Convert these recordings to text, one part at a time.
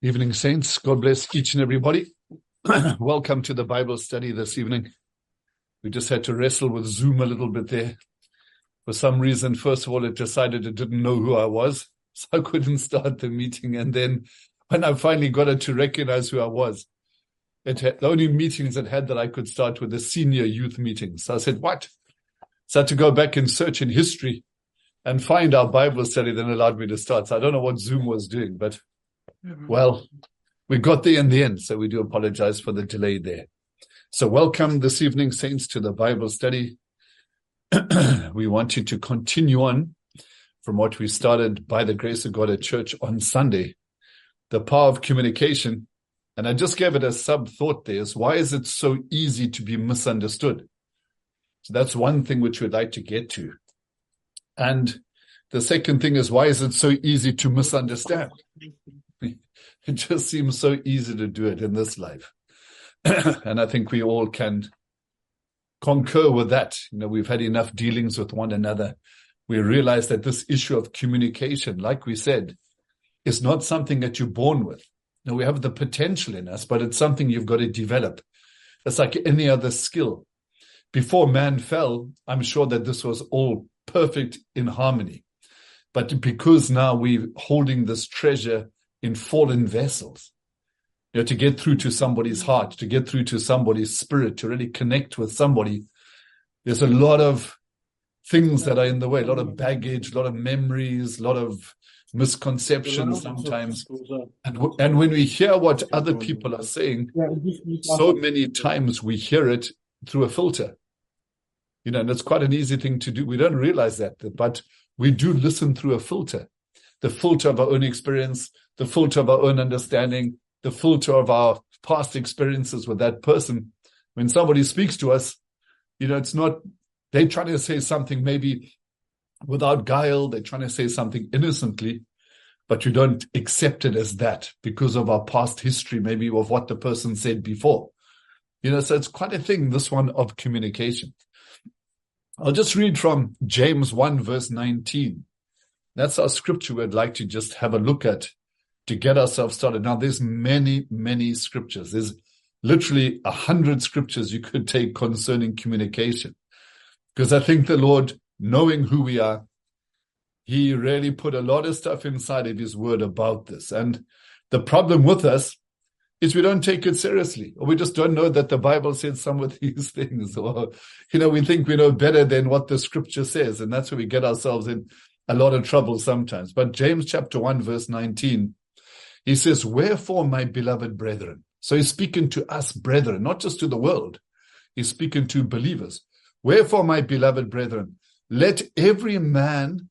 Evening, saints. God bless each and everybody. Welcome to the Bible study this evening. We just had to wrestle with Zoom a little bit there. For some reason, first of all, it decided it didn't know who I was, so I couldn't start the meeting. And then when I finally got it to recognize who I was, the only meetings it had that I could start with the senior youth meetings. So I said, what? So I had to go back and search in history and find our Bible study, then allowed me to start. So I don't know what Zoom was doing, but well, we got there in the end, so we do apologize for the delay there. So welcome this evening, saints, to the Bible study. We want you to continue on from what we started by the grace of God at church on Sunday, the power of communication. And I just gave it a sub-thought there, is why is it so easy to be misunderstood? So that's one thing which we'd like to get to. And the second thing is, why is it so easy to misunderstand? It just seems so easy to do it in this life. And I think we all can concur with that. You know, we've had enough dealings with one another. We realize that this issue of communication, like we said, is not something that you're born with. Now, we have the potential in us, but it's something you've got to develop. It's like any other skill. Before man fell, I'm sure that this was all perfect in harmony. But because now we're holding this treasure in fallen vessels, you know, to get through to somebody's heart, to get through to somebody's spirit, to really connect with somebody, there's a lot of things that are in the way, a lot of baggage, a lot of memories, a lot of misconceptions sometimes. And when we hear what other people are saying, so many times we hear it through a filter. You know, and it's quite an easy thing to do. We don't realize that, but we do listen through a filter. The filter of our own experience, the filter of our own understanding, the filter of our past experiences with that person. When somebody speaks to us, you know, it's not, they're trying to say something maybe without guile, they're trying to say something innocently, but you don't accept it as that because of our past history, maybe of what the person said before. You know, so it's quite a thing, this one of communication. I'll just read from James 1 verse 19. That's our scripture we'd like to just have a look at to get ourselves started. Now, there's many, many scriptures. There's literally 100 scriptures you could take concerning communication. Because I think the Lord, knowing who we are, He really put a lot of stuff inside of His word about this. And the problem with us is we don't take it seriously, or we just don't know that the Bible said some of these things, or, you know, we think we know better than what the scripture says. And that's where we get ourselves in a lot of trouble sometimes. But James chapter 1, verse 19, he says, wherefore, my beloved brethren. So he's speaking to us brethren, not just to the world. He's speaking to believers. Wherefore, my beloved brethren, let every man,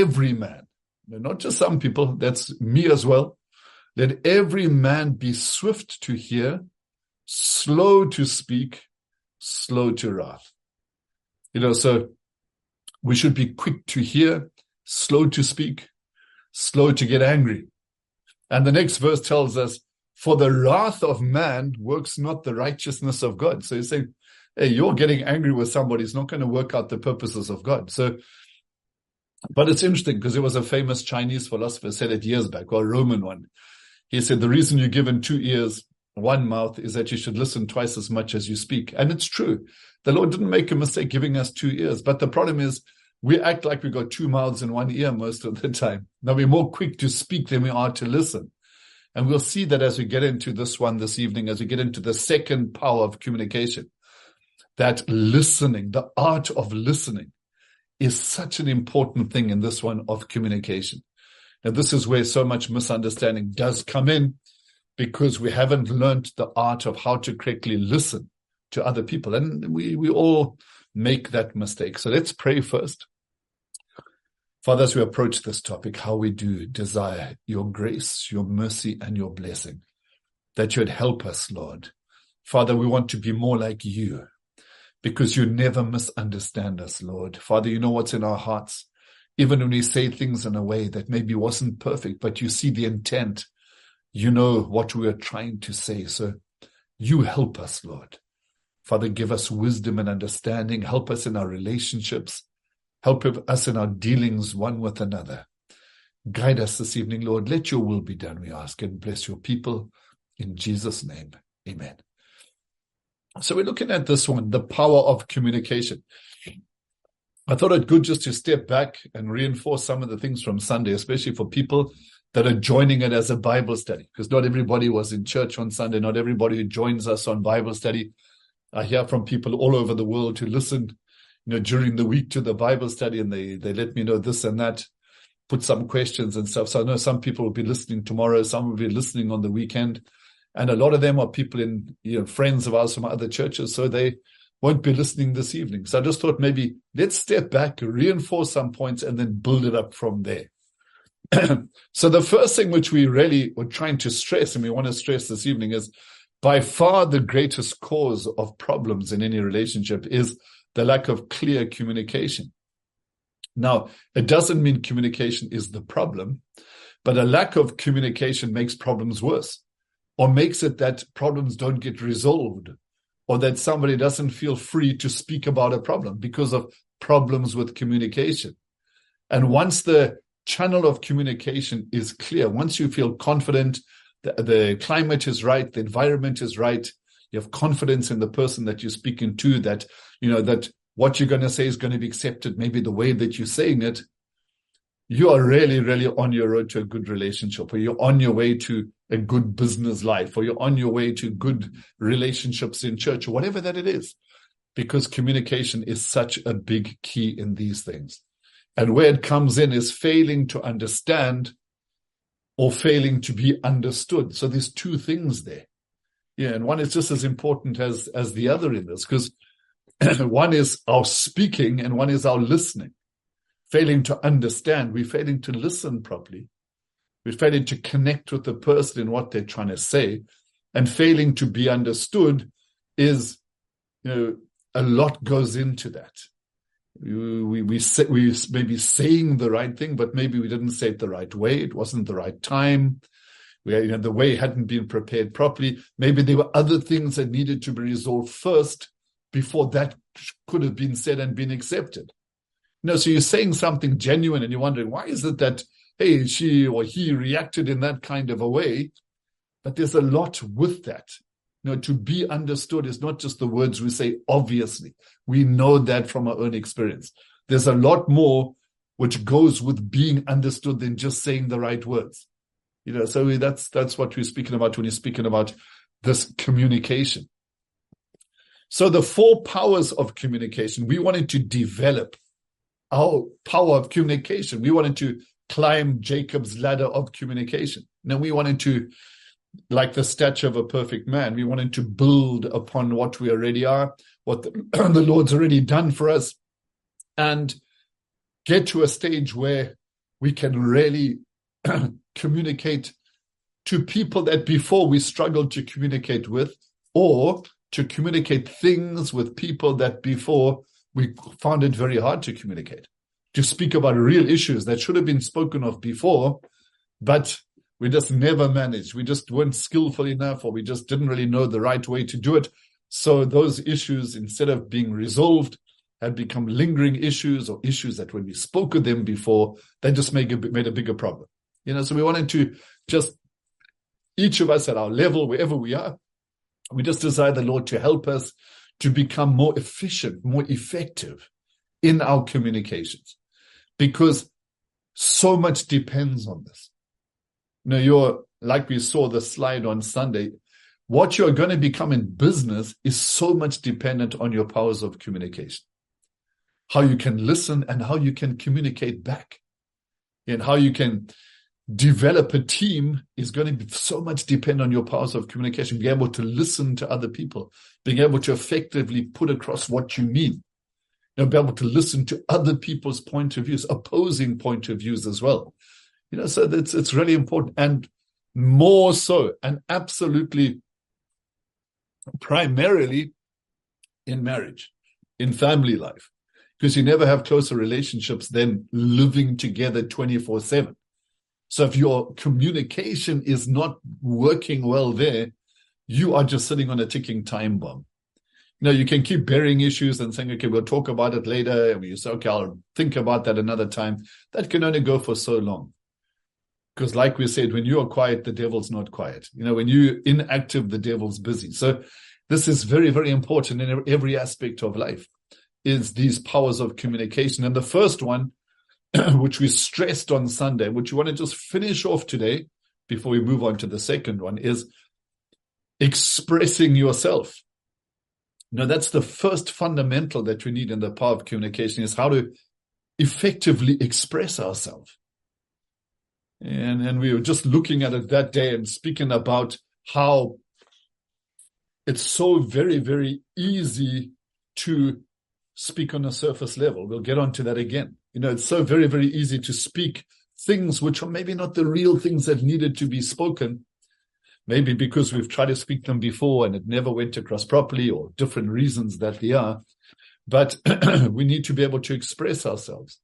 not just some people, that's me as well. Let every man be swift to hear, slow to speak, slow to wrath. You know, so we should be quick to hear, slow to speak, slow to get angry. And the next verse tells us, for the wrath of man works not the righteousness of God. So you say, hey, you're getting angry with somebody, it's not going to work out the purposes of God. So, but it's interesting because there was a famous Chinese philosopher said it years back, or a Roman one. He said, the reason you're given 2 ears, 1 mouth, is that you should listen twice as much as you speak. And it's true. The Lord didn't make a mistake giving us 2 ears. But the problem is we act like we got 2 mouths and 1 ear most of the time. Now, we're more quick to speak than we are to listen. And we'll see that as we get into this one this evening, as we get into the second power of communication, that listening, the art of listening, is such an important thing in this one of communication. Now, this is where so much misunderstanding does come in, because we haven't learned the art of how to correctly listen to other people. And we all make that mistake. So let's pray first. Father, as we approach this topic, how we do desire your grace, your mercy, and your blessing, that you would help us, Lord. Father, we want to be more like you, because you never misunderstand us, Lord. Father, you know what's in our hearts. Even when we say things in a way that maybe wasn't perfect, but you see the intent, you know what we are trying to say. So you help us, Lord. Father, give us wisdom and understanding. Help us in our relationships. Help us in our dealings one with another. Guide us this evening, Lord. Let your will be done, we ask, and bless your people in Jesus' name. Amen. So we're looking at this one, the power of communication. I thought it good just to step back and reinforce some of the things from Sunday, especially for people that are joining it as a Bible study, because not everybody was in church on Sunday. Not everybody who joins us on Bible study. I hear from people all over the world who listen, during the week to the Bible study, and they let me know this and that, put some questions and stuff. So I know some people will be listening tomorrow, some will be listening on the weekend, and a lot of them are people in, friends of ours from other churches, so they won't be listening this evening. So I just thought maybe let's step back, reinforce some points, and then build it up from there. So the first thing which we really were trying to stress, and we want to stress this evening, is by far the greatest cause of problems in any relationship is the lack of clear communication. Now, it doesn't mean communication is the problem, but a lack of communication makes problems worse, or makes it that problems don't get resolved, or that somebody doesn't feel free to speak about a problem because of problems with communication. And once the channel of communication is clear, once you feel confident, the climate is right, the environment is right, you have confidence in the person that you're speaking to, that, that what you're going to say is going to be accepted, maybe the way that you're saying it, you are really, really on your road to a good relationship, or you're on your way to a good business life, or you're on your way to good relationships in church, or whatever that it is, because communication is such a big key in these things. And where it comes in is failing to understand or failing to be understood. So there's two things there. Yeah, and one is just as important as the other in this, because one is our speaking and one is our listening. Failing to understand, we're failing to listen properly. We're failing to connect with the person in what they're trying to say. And failing to be understood is, a lot goes into that. We may be saying the right thing, but maybe we didn't say it the right way. It wasn't the right time. The way hadn't been prepared properly. Maybe there were other things that needed to be resolved first before that could have been said and been accepted. So you're saying something genuine and you're wondering, why is it that, hey, she or he reacted in that kind of a way? But there's a lot with that. To be understood is not just the words we say, obviously. We know that from our own experience. There's a lot more which goes with being understood than just saying the right words. So that's what we're speaking about when you're speaking about this communication. So the 4 powers of communication, we wanted to develop our power of communication. We wanted to climb Jacob's ladder of communication. Now we wanted to, like the stature of a perfect man, we wanted to build upon what we already are, what the Lord's already done for us, and get to a stage where we can really communicate to people that before we struggled to communicate with, or to communicate things with people that before we found it very hard to communicate, to speak about real issues that should have been spoken of before, but we just never managed. We just weren't skillful enough, or we just didn't really know the right way to do it. So those issues, instead of being resolved, had become lingering issues, or issues that when we spoke of them before, they just made a bigger problem. So we wanted to just, each of us at our level, wherever we are, we just desire the Lord to help us to become more efficient, more effective in our communications, because so much depends on this. Like we saw the slide on Sunday, what you're going to become in business is so much dependent on your powers of communication. How you can listen and how you can communicate back, and how you can develop a team is going to be so much depend on your powers of communication, being able to listen to other people, being able to effectively put across what you mean, be able to listen to other people's point of views, opposing point of views as well. So it's really important, and more so, and absolutely primarily in marriage, in family life, because you never have closer relationships than living together 24/7. So if your communication is not working well there, you are just sitting on a ticking time bomb. You can keep burying issues and saying, okay, we'll talk about it later. And you say, okay, I'll think about that another time. That can only go for so long. Because like we said, when you are quiet, the devil's not quiet. When you're inactive, the devil's busy. So this is very, very important in every aspect of life, is these powers of communication. And the first one, which we stressed on Sunday, which you want to just finish off today before we move on to the second one, is expressing yourself. That's the first fundamental that we need in the power of communication, is how to effectively express ourselves. And we were just looking at it that day and speaking about how it's so very, very easy to speak on a surface level. We'll get onto that again. It's so very, very easy to speak things which are maybe not the real things that needed to be spoken, maybe because we've tried to speak them before and it never went across properly, or different reasons that they are. But we need to be able to express ourselves.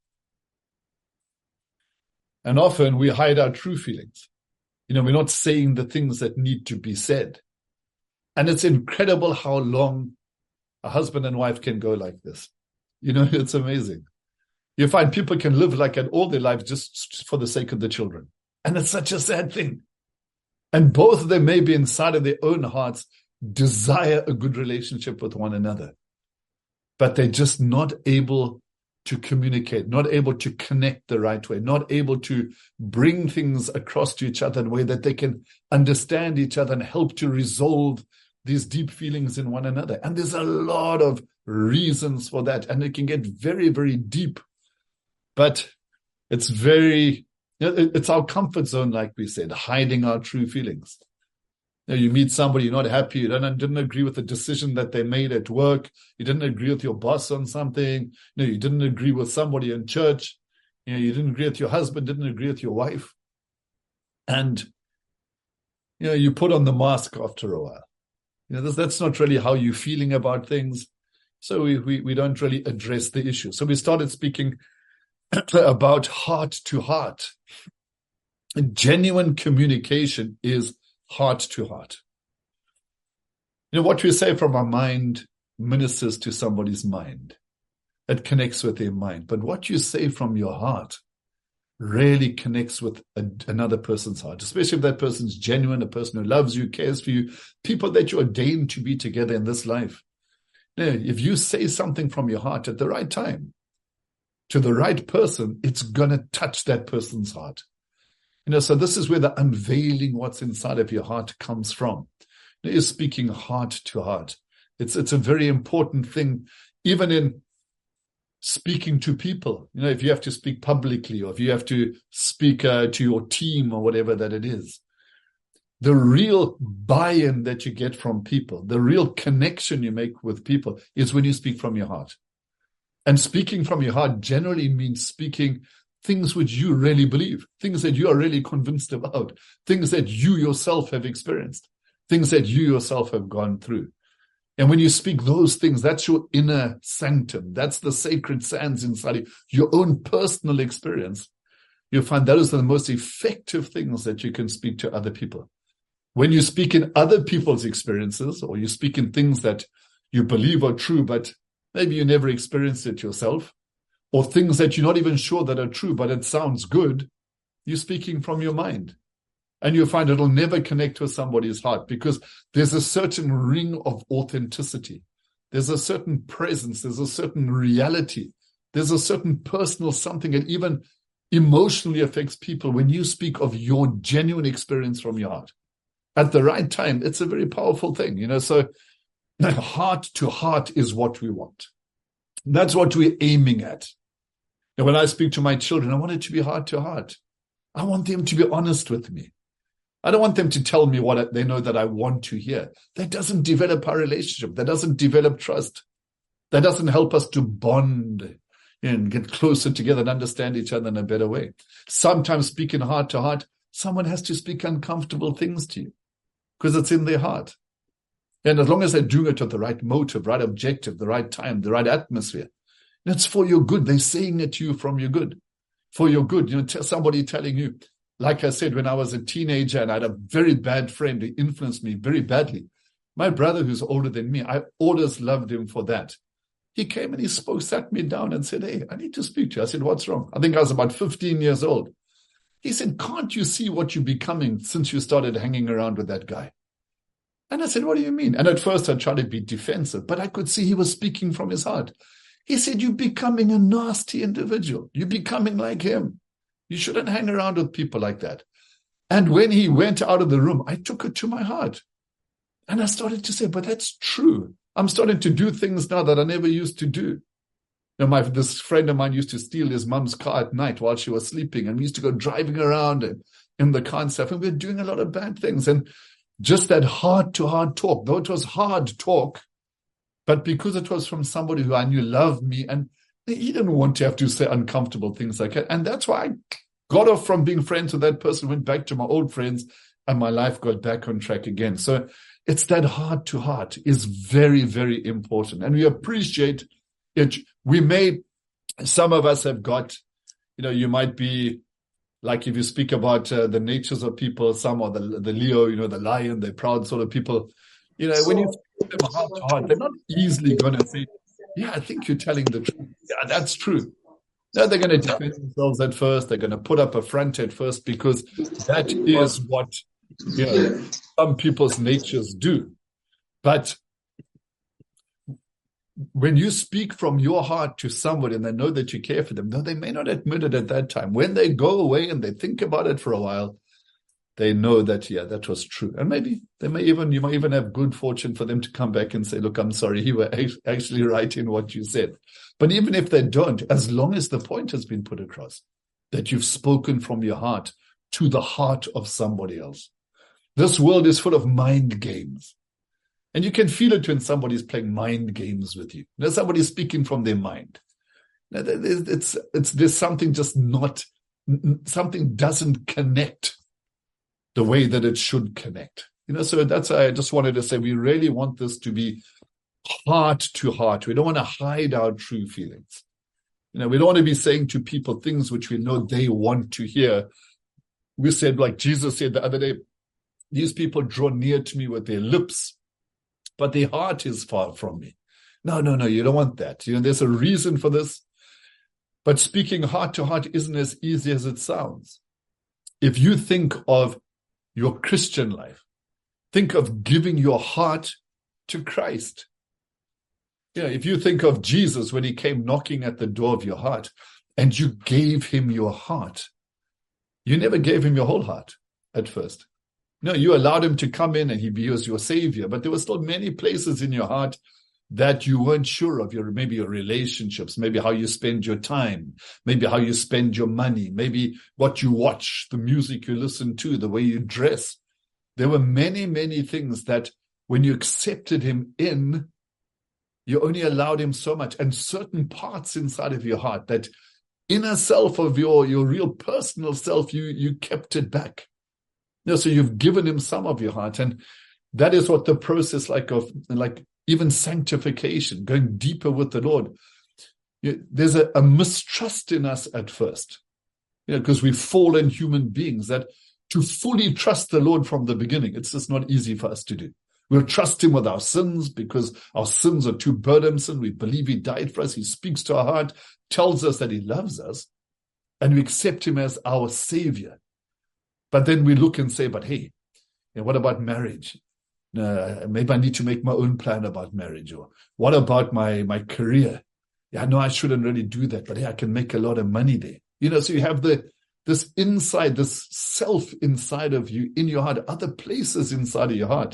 And often we hide our true feelings. We're not saying the things that need to be said. And it's incredible how long a husband and wife can go like this. It's amazing. You find people can live like that all their lives just for the sake of the children. And it's such a sad thing. And both of them, maybe inside of their own hearts, desire a good relationship with one another. But they're just not able to communicate, not able to connect the right way, not able to bring things across to each other in a way that they can understand each other and help to resolve these deep feelings in one another. And there's a lot of reasons for that. And it can get very, very deep. But it's it's our comfort zone, like we said, hiding our true feelings. You meet somebody, you're not happy, you didn't agree with the decision that they made at work, you didn't agree with your boss on something, you didn't agree with somebody in church, you didn't agree with your husband, didn't agree with your wife. And, you put on the mask after a while. That's not really how you're feeling about things. So we don't really address the issue. So we started speaking about heart to heart. Genuine communication is heart to heart. What we say from our mind ministers to somebody's mind. It connects with their mind. But what you say from your heart really connects with another person's heart, especially if that person's genuine, a person who loves you, cares for you, people that you ordained to be together in this life. If you say something from your heart at the right time to the right person, it's going to touch that person's heart. So this is where the unveiling what's inside of your heart comes from. Is speaking heart to heart. It's a very important thing, even in speaking to people. If you have to speak publicly, or if you have to speak to your team or whatever that it is, the real buy-in that you get from people, the real connection you make with people is when you speak from your heart. And speaking from your heart generally means speaking things which you really believe, things that you are really convinced about, things that you yourself have experienced, things that you yourself have gone through. And when you speak those things, that's your inner sanctum. That's the sacred sands inside you, your own personal experience. You'll find those are the most effective things that you can speak to other people. When you speak in other people's experiences, or you speak in things that you believe are true, but maybe you never experienced it yourself, or things that you're not even sure that are true, but it sounds good, you're speaking from your mind. And you'll find it'll never connect with somebody's heart, because there's a certain ring of authenticity. There's a certain presence. There's a certain reality. There's a certain personal something that even emotionally affects people when you speak of your genuine experience from your heart. At the right time, it's a very powerful thing, So heart to heart is what we want. That's what we're aiming at. And when I speak to my children, I want it to be heart to heart. I want them to be honest with me. I don't want them to tell me what they know that I want to hear. That doesn't develop our relationship. That doesn't develop trust. That doesn't help us to bond and get closer together and understand each other in a better way. Sometimes speaking heart to heart, someone has to speak uncomfortable things to you because it's in their heart. And as long as they're doing it with the right motive, right objective, the right time, the right atmosphere, it's for your good. They're saying it to you from your good, for your good. Somebody telling you, like I said, when I was a teenager and I had a very bad friend who influenced me very badly. My brother, who's older than me, I always loved him for that. He came and sat me down and said, "Hey, I need to speak to you." I said, "What's wrong?" I think I was about 15 years old. He said, can't you see what you're becoming since you started hanging around with that guy? And I said, what do you mean? And at first I tried to be defensive, but I could see he was speaking from his heart. He said, you're becoming a nasty individual. You're becoming like him. You shouldn't hang around with people like that. And when he went out of the room, I took it to my heart. And I started to say, but that's true. I'm starting to do things now that I never used to do. This friend of mine used to steal his mum's car at night while she was sleeping. And we used to go driving around in the car and stuff. And we were doing a lot of bad things. And just that heart-to-heart talk, though it was hard talk, but because it was from somebody who I knew loved me, and he didn't want to have to say uncomfortable things like that. And that's why I got off from being friends with that person, went back to my old friends, and my life got back on track again. So it's that heart-to-heart is very, very important. And we appreciate it. Some of us have got, you might be, like if you speak about the natures of people, some are the Leo, the lion, the proud sort of people. When you speak to them heart to heart, they're not easily going to say, yeah, I think you're telling the truth. Yeah, that's true. No, they're going to defend themselves at first. They're going to put up a front at first because that is what some people's natures do. But when you speak from your heart to somebody and they know that you care for them, though they may not admit it at that time, when they go away and they think about it for a while, they know that, yeah, that was true. And maybe you might even have good fortune for them to come back and say, look, I'm sorry, you were actually right in what you said. But even if they don't, as long as the point has been put across, that you've spoken from your heart to the heart of somebody else. This world is full of mind games. And you can feel it when somebody's playing mind games with you. Somebody's speaking from their mind. There's something something doesn't connect the way that it should connect. So that's why I just wanted to say we really want this to be heart to heart. We don't want to hide our true feelings. We don't want to be saying to people things which we know they want to hear. We said, like Jesus said the other day, these people draw near to me with their lips, but their heart is far from me. No, you don't want that. There's a reason for this. But speaking heart to heart isn't as easy as it sounds. If you think of your Christian life, think of giving your heart to Christ. If you think of Jesus when he came knocking at the door of your heart and you gave him your heart, you never gave him your whole heart at first. No, you allowed him to come in and he was your savior, but there were still many places in your heart that you weren't sure of, maybe your relationships, maybe how you spend your time, maybe how you spend your money, maybe what you watch, the music you listen to, the way you dress. There were many, many things that when you accepted him in, you only allowed him so much, and certain parts inside of your heart, that inner self of your real personal self, you kept it back. So you've given him some of your heart, and that is what the process like even sanctification, going deeper with the Lord. There's a mistrust in us at first, because we've fallen human beings, that to fully trust the Lord from the beginning, it's just not easy for us to do. We'll trust him with our sins because our sins are too burdensome. We believe he died for us. He speaks to our heart, tells us that he loves us, and we accept him as our savior. But then we look and say, but hey, what about marriage? Maybe I need to make my own plan about marriage. Or what about my career? Yeah, no, I shouldn't really do that, but hey, I can make a lot of money there. So you have this inside, this self inside of you, in your heart, other places inside of your heart.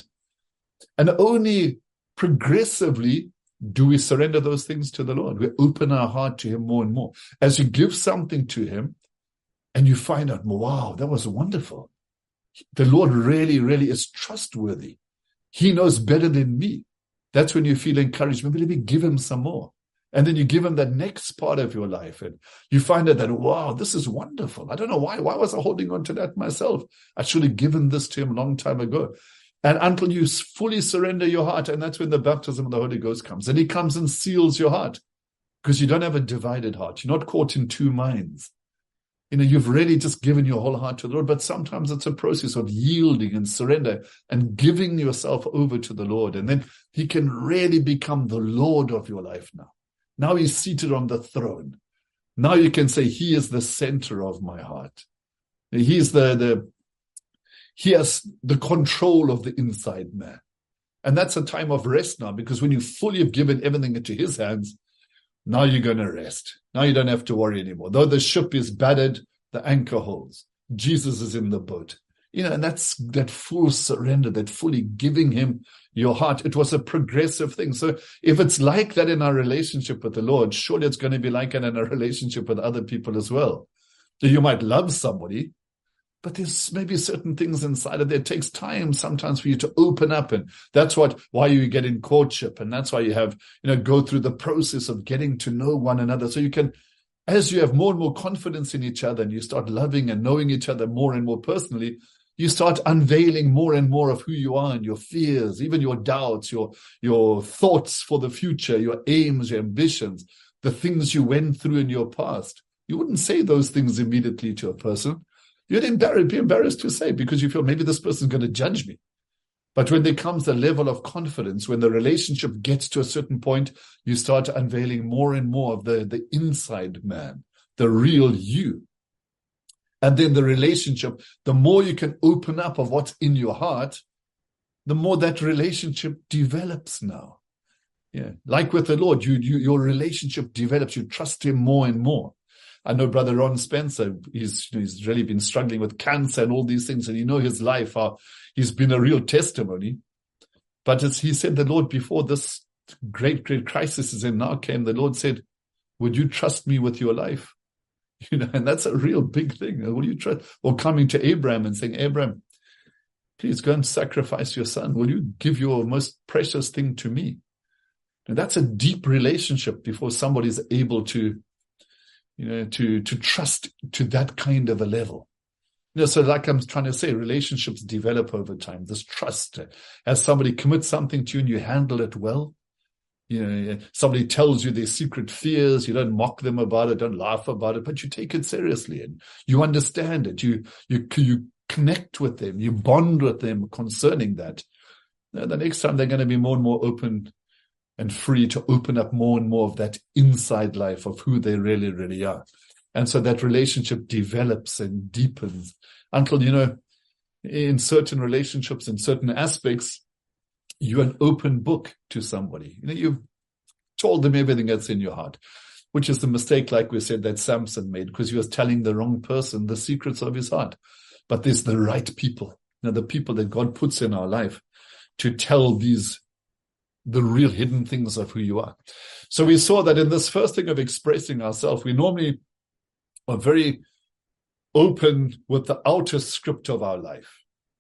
And only progressively do we surrender those things to the Lord. We open our heart to him more and more. As you give something to him and you find out, wow, that was wonderful. The Lord really, really is trustworthy. He knows better than me. That's when you feel encouraged. Maybe let me give him some more. And then you give him that next part of your life. And you find out that, wow, this is wonderful. I don't know why. Why was I holding on to that myself? I should have given this to him a long time ago. And until you fully surrender your heart, and that's when the baptism of the Holy Ghost comes. And he comes and seals your heart because you don't have a divided heart. You're not caught in two minds. You've really just given your whole heart to the Lord. But sometimes it's a process of yielding and surrender and giving yourself over to the Lord. And then he can really become the Lord of your life now. Now he's seated on the throne. Now you can say, he is the center of my heart. He has the control of the inside man. And that's a time of rest now, because when you fully have given everything into his hands, now you're going to rest. Now you don't have to worry anymore. Though the ship is battered, the anchor holds. Jesus is in the boat. And that's that full surrender, that fully giving him your heart. It was a progressive thing. So if it's like that in our relationship with the Lord, surely it's going to be like that in our relationship with other people as well. So you might love somebody, but there's maybe certain things inside of there. It takes time sometimes for you to open up. And that's why you get in courtship. And that's why you have, go through the process of getting to know one another. So you can, as you have more and more confidence in each other and you start loving and knowing each other more and more personally, you start unveiling more and more of who you are and your fears, even your doubts, your thoughts for the future, your aims, your ambitions, the things you went through in your past. You wouldn't say those things immediately to a person. You'd be embarrassed to say, because you feel maybe this person's going to judge me. But when there comes a level of confidence, when the relationship gets to a certain point, you start unveiling more and more of the inside man, the real you. And then the relationship, the more you can open up of what's in your heart, the more that relationship develops now. Yeah, like with the Lord, your relationship develops. You trust him more and more. I know Brother Ron Spencer, he's really been struggling with cancer and all these things. And his life, he's been a real testimony. But as he said, the Lord, before this great crisis is in now came, the Lord said, would you trust me with your life? And that's a real big thing. Will you trust? Or coming to Abraham and saying, Abraham, please go and sacrifice your son. Will you give your most precious thing to me? And that's a deep relationship before somebody's able to trust to that kind of a level. So like I'm trying to say, relationships develop over time. This trust, as somebody commits something to you and you handle it well, somebody tells you their secret fears, you don't mock them about it, don't laugh about it, but you take it seriously and you understand it. You connect with them, you bond with them concerning that. The next time they're going to be more and more open and free to open up more and more of that inside life of who they really, really are. And so that relationship develops and deepens until, in certain relationships, in certain aspects, you're an open book to somebody. You've told them everything that's in your heart, which is the mistake, like we said, that Samson made, because he was telling the wrong person the secrets of his heart. But there's the right people, the people that God puts in our life to tell the real hidden things of who you are. So we saw that in this first thing of expressing ourselves, we normally are very open with the outer script of our life.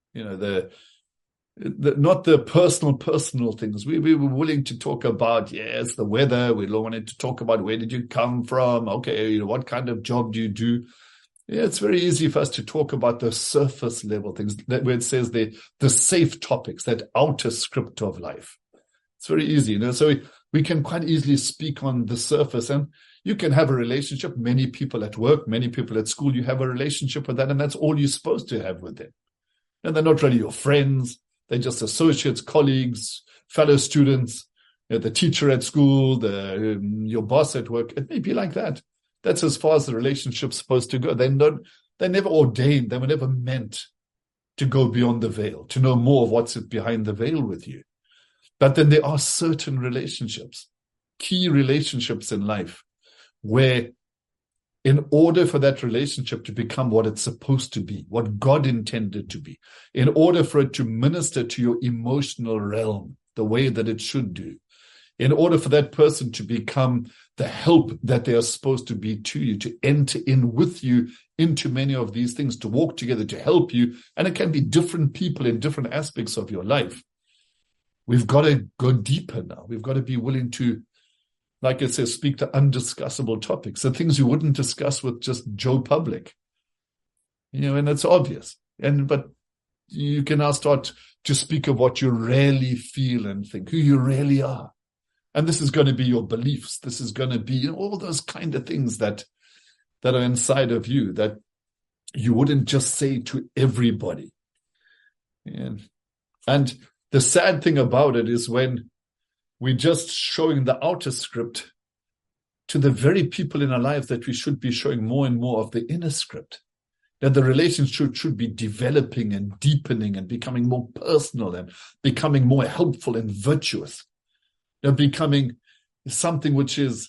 Not the personal things. We were willing to talk about, the weather. We wanted to talk about where did you come from? Okay, what kind of job do you do? Yeah, it's very easy for us to talk about the surface level things, where it says the safe topics, that outer script of life. It's very easy, so we can quite easily speak on the surface, and you can have a relationship. Many people at work, many people at school, you have a relationship with that, and that's all you're supposed to have with them. And they're not really your friends. They're just associates, colleagues, fellow students, the teacher at school, your boss at work. It may be like that. That's as far as the relationship's supposed to go. They're never ordained. They were never meant to go beyond the veil, to know more of what's behind the veil with you. But then there are certain relationships, key relationships in life, where in order for that relationship to become what it's supposed to be, what God intended to be, in order for it to minister to your emotional realm the way that it should do, in order for that person to become the help that they are supposed to be to you, to enter in with you into many of these things, to walk together, to help you, and it can be different people in different aspects of your life. We've got to go deeper now. We've got to be willing to, like it says, speak to undiscussable topics, the things you wouldn't discuss with just Joe Public. And it's obvious. But you can now start to speak of what you really feel and think, who you really are. And this is going to be your beliefs. This is going to be all those kind of things that are inside of you that you wouldn't just say to everybody. And the sad thing about it is when we're just showing the outer script to the very people in our lives that we should be showing more and more of the inner script. That the relationship should be developing and deepening and becoming more personal and becoming more helpful and virtuous. Becoming something which is,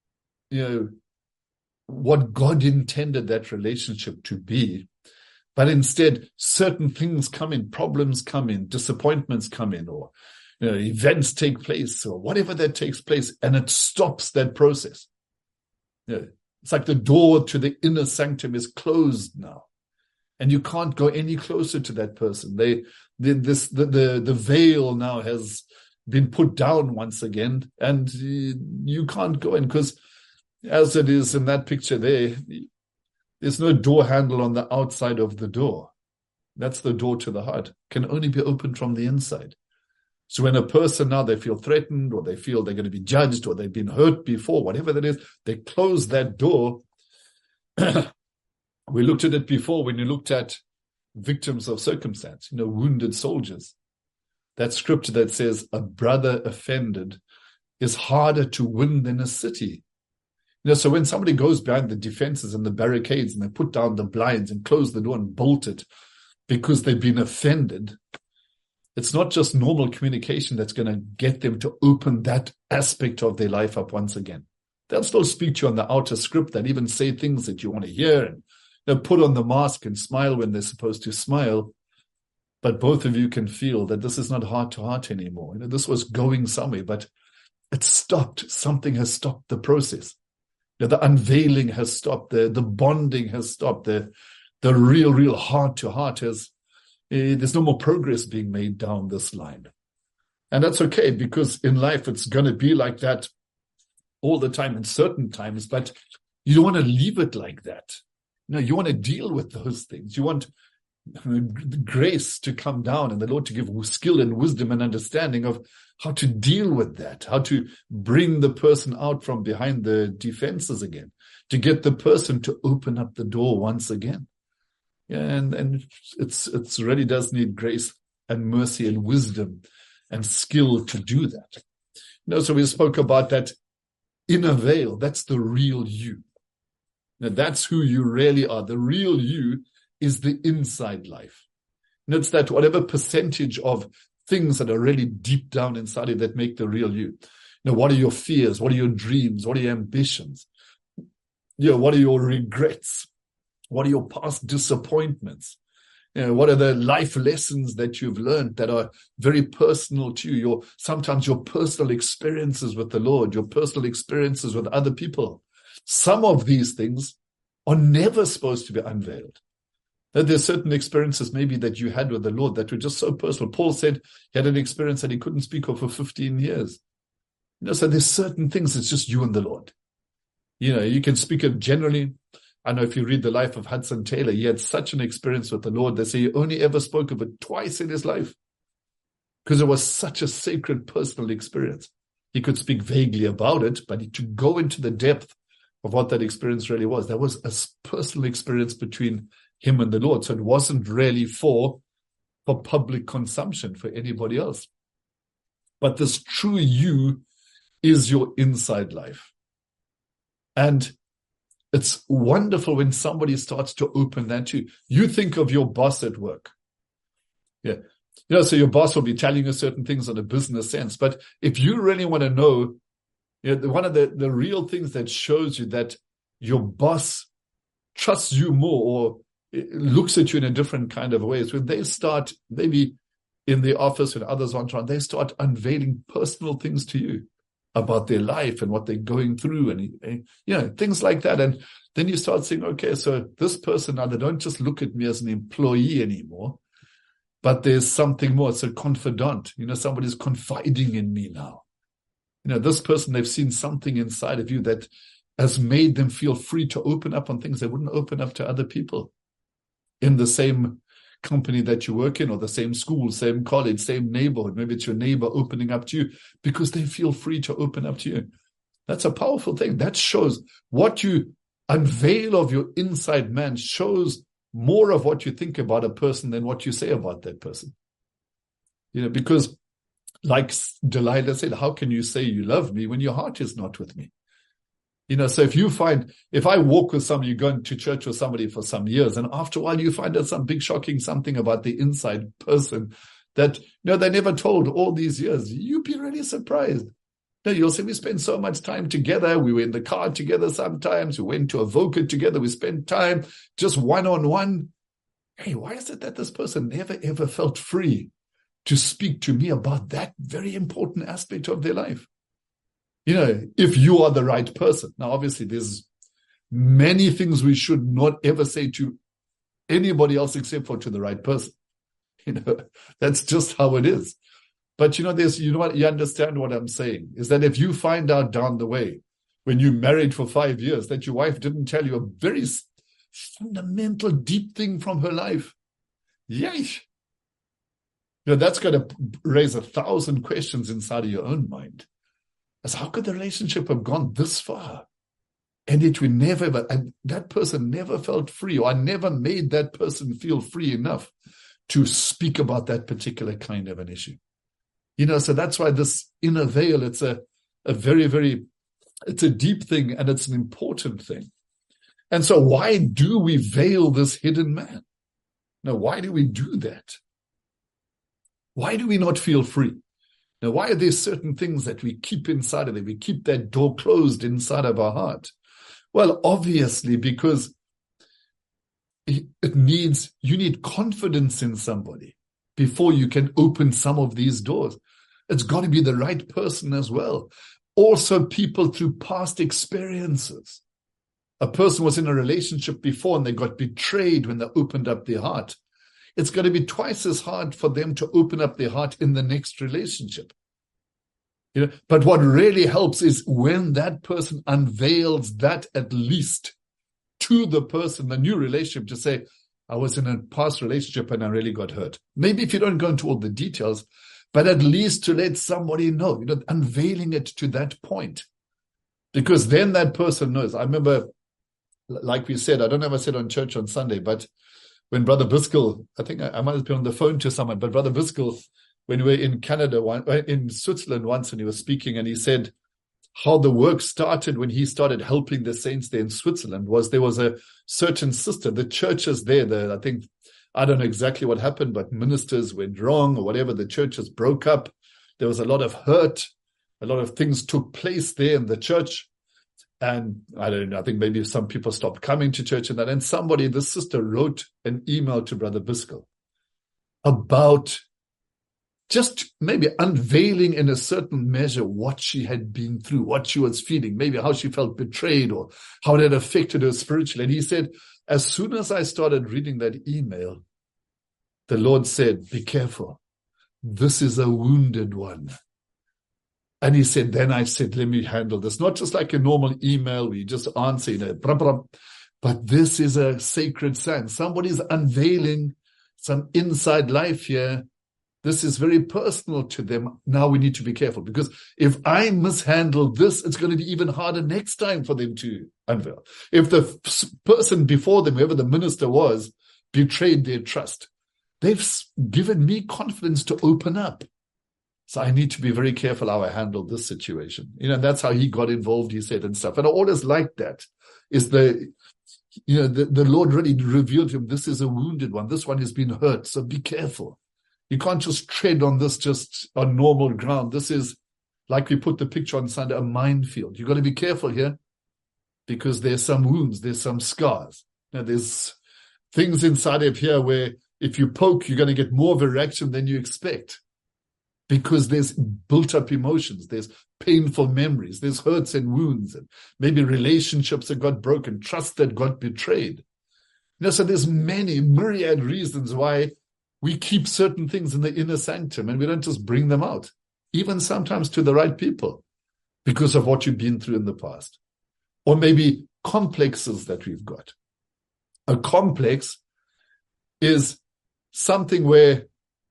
what God intended that relationship to be. But instead, certain things come in, problems come in, disappointments come in, or events take place, or whatever that takes place, and it stops that process. It's like the door to the inner sanctum is closed now, and you can't go any closer to that person. The veil now has been put down once again, and you can't go in, because as it is in that picture there's no door handle on the outside of the door. That's the door to the heart. Can only be opened from the inside. So when a person now, they feel threatened, or they feel they're going to be judged, or they've been hurt before, whatever that is, they close that door. We looked at it before when you looked at victims of circumstance, wounded soldiers. That scripture that says a brother offended is harder to win than a city. So when somebody goes behind the defenses and the barricades and they put down the blinds and close the door and bolt it because they've been offended, it's not just normal communication that's going to get them to open that aspect of their life up once again. They'll still speak to you on the outer script and even say things that you want to hear, and they'll put on the mask and smile when they're supposed to smile. But both of you can feel that this is not heart to heart anymore. This was going somewhere, but it stopped. Something has stopped the process. The unveiling has stopped. The bonding has stopped. The real heart to heart has. There's no more progress being made down this line. And that's okay, because in life it's going to be like that all the time in certain times, but you don't want to leave it like that. You want to deal with those things. You want grace to come down and the Lord to give skill and wisdom and understanding of how to deal with that, how to bring the person out from behind the defenses again, to get the person to open up the door once again. And it's really does need grace and mercy and wisdom and skill to do that. So we spoke about that inner veil. That's the real you. Now that's who you really are. The real you is the inside life. It's that whatever percentage of things that are really deep down inside you that make the real you. What are your fears? What are your dreams? What are your ambitions? What are your regrets? What are your past disappointments? What are the life lessons that you've learned that are very personal to you? Sometimes your personal experiences with the Lord, your personal experiences with other people. Some of these things are never supposed to be unveiled. There's certain experiences maybe that you had with the Lord that were just so personal. Paul said he had an experience that he couldn't speak of for 15 years. So there's certain things, it's just you and the Lord. You can speak of generally. I know if you read the life of Hudson Taylor, he had such an experience with the Lord. They say he only ever spoke of it twice in his life because it was such a sacred personal experience. He could speak vaguely about it, but to go into the depth of what that experience really was, that was a personal experience between him and the Lord. So it wasn't really for public consumption for anybody else. But this true you is your inside life. And it's wonderful when somebody starts to open that to you. You think of your boss at work. So your boss will be telling you certain things in a business sense. But if you really want to know, one of the real things that shows you that your boss trusts you more or looks at you in a different kind of way is when they start, maybe in the office when others aren't around, they start unveiling personal things to you about their life and what they're going through and, things like that. And then you start saying, okay, so this person now, they don't just look at me as an employee anymore, but there's something more. It's a confidant. Somebody's confiding in me now. This person, they've seen something inside of you that has made them feel free to open up on things they wouldn't open up to other people in the same company that you work in or the same school, same college, same neighborhood. Maybe it's your neighbor opening up to you because they feel free to open up to you. That's a powerful thing. That shows what you unveil of your inside man shows more of what you think about a person than what you say about that person. Because like Delilah said, how can you say you love me when your heart is not with me? So if I walk with somebody, you're going to church with somebody for some years, and after a while you find out some big shocking something about the inside person that, they never told all these years, you'd be really surprised. You'll say, we spend so much time together. We were in the car together sometimes. We went to Avoca together. We spent time just one-on-one. Hey, why is it that this person never, ever felt free to speak to me about that very important aspect of their life? If you are the right person. Now, obviously, there's many things we should not ever say to anybody else except for to the right person. That's just how it is. But you understand what I'm saying, is that if you find out down the way, when you married for 5 years, that your wife didn't tell you a very fundamental, deep thing from her life, yay! That's going to raise 1,000 questions inside of your own mind. As how could the relationship have gone this far? And it would never, and that person never felt free, or I never made that person feel free enough to speak about that particular kind of an issue. So that's why this inner veil, it's a very, very, it's a deep thing, and it's an important thing. And so why do we veil this hidden man? Now, why do we do that? Why do we not feel free? Now, why are there certain things that we keep inside of it? We keep that door closed inside of our heart. Well, obviously, because you need confidence in somebody before you can open some of these doors. It's got to be the right person as well. Also, people through past experiences. A person was in a relationship before and they got betrayed when they opened up their heart. It's going to be twice as hard for them to open up their heart in the next relationship. But what really helps is when that person unveils that, at least to the person, the new relationship, to say, I was in a past relationship and I really got hurt. Maybe if you don't go into all the details, but at least to let somebody know, unveiling it to that point. Because then that person knows. I remember, like we said, I don't know if I said on church on Sunday, but when Brother Biskel, I think I might have been on the phone to someone, but Brother Biskel, when we were in in Switzerland once, and he was speaking, and he said how the work started when he started helping the saints there in Switzerland was there was a certain sister, the churches there, I don't know exactly what happened, but ministers went wrong or whatever, the churches broke up. There was a lot of hurt. A lot of things took place there in the church. And I don't know, I think maybe some people stopped coming to church and that. And this sister wrote an email to Brother Biskel about just maybe unveiling in a certain measure what she had been through, what she was feeling, maybe how she felt betrayed or how it had affected her spiritually. And he said, as soon as I started reading that email, the Lord said, be careful. This is a wounded one. And he said, then I said, let me handle this. Not just like a normal email where you just answer, but this is a sacred sign. Somebody's unveiling some inside life here. This is very personal to them. Now we need to be careful, because if I mishandle this, it's going to be even harder next time for them to unveil. If the person before them, whoever the minister was, betrayed their trust, they've given me confidence to open up. So I need to be very careful how I handle this situation. That's how he got involved, he said, and stuff. And all is like that is the Lord really revealed to him, this is a wounded one. This one has been hurt. So be careful. You can't just tread on this just on normal ground. This is, like we put the picture on Sunday, a minefield. You've got to be careful here, because there's some wounds, there's some scars. There's things inside of here where if you poke, you're going to get more of a reaction than you expect, because there's built up emotions, there's painful memories, there's hurts and wounds, and maybe relationships that got broken, trust that got betrayed. So there's many myriad reasons why we keep certain things in the inner sanctum and we don't just bring them out, even sometimes to the right people, because of what you've been through in the past. Or maybe complexes that we've got. A complex is something where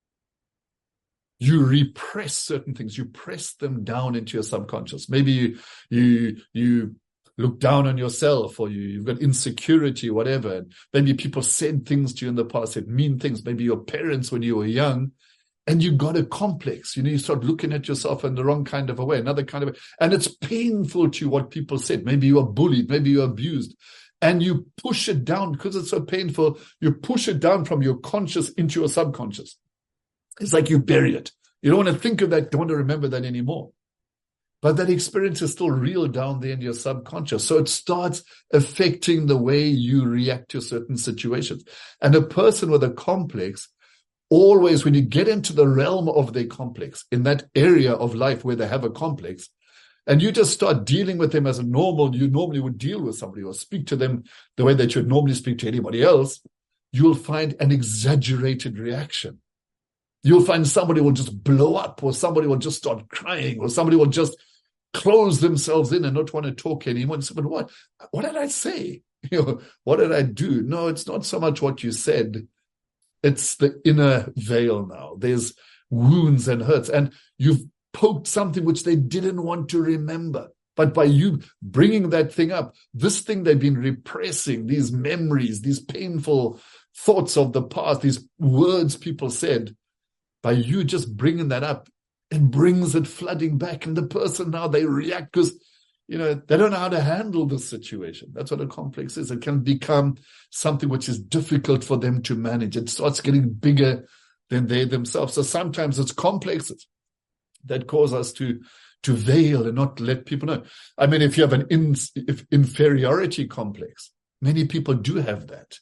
you repress certain things, you press them down into your subconscious. Maybe you look down on yourself, or you've got insecurity, whatever. And maybe people said things to you in the past, said mean things. Maybe your parents when you were young, and you got a complex. You start looking at yourself in the wrong kind of a way, another kind of way. And it's painful to you what people said. Maybe you are bullied, maybe you're abused. And you push it down because it's so painful. You push it down from your conscious into your subconscious. It's like you bury it. You don't want to think of that, don't want to remember that anymore. But that experience is still real down there in your subconscious. So it starts affecting the way you react to certain situations. And a person with a complex, always when you get into the realm of their complex, in that area of life where they have a complex, and you just start dealing with them as you normally would deal with somebody or speak to them the way that you'd normally speak to anybody else, you'll find an exaggerated reaction. You'll find somebody will just blow up, or somebody will just start crying, or somebody will just close themselves in and not want to talk anymore. And say, but what did I say? What did I do? No, it's not so much what you said. It's the inner veil now. There's wounds and hurts, and you've poked something which they didn't want to remember. But by you bringing that thing up, this thing they've been repressing, these memories, these painful thoughts of the past, these words people said, by you just bringing that up, it brings it flooding back. And the person now, they react because, they don't know how to handle the situation. That's what a complex is. It can become something which is difficult for them to manage. It starts getting bigger than they themselves. So sometimes it's complexes that cause us to veil and not let people know. I mean, if you have an inferiority complex, many people do have that.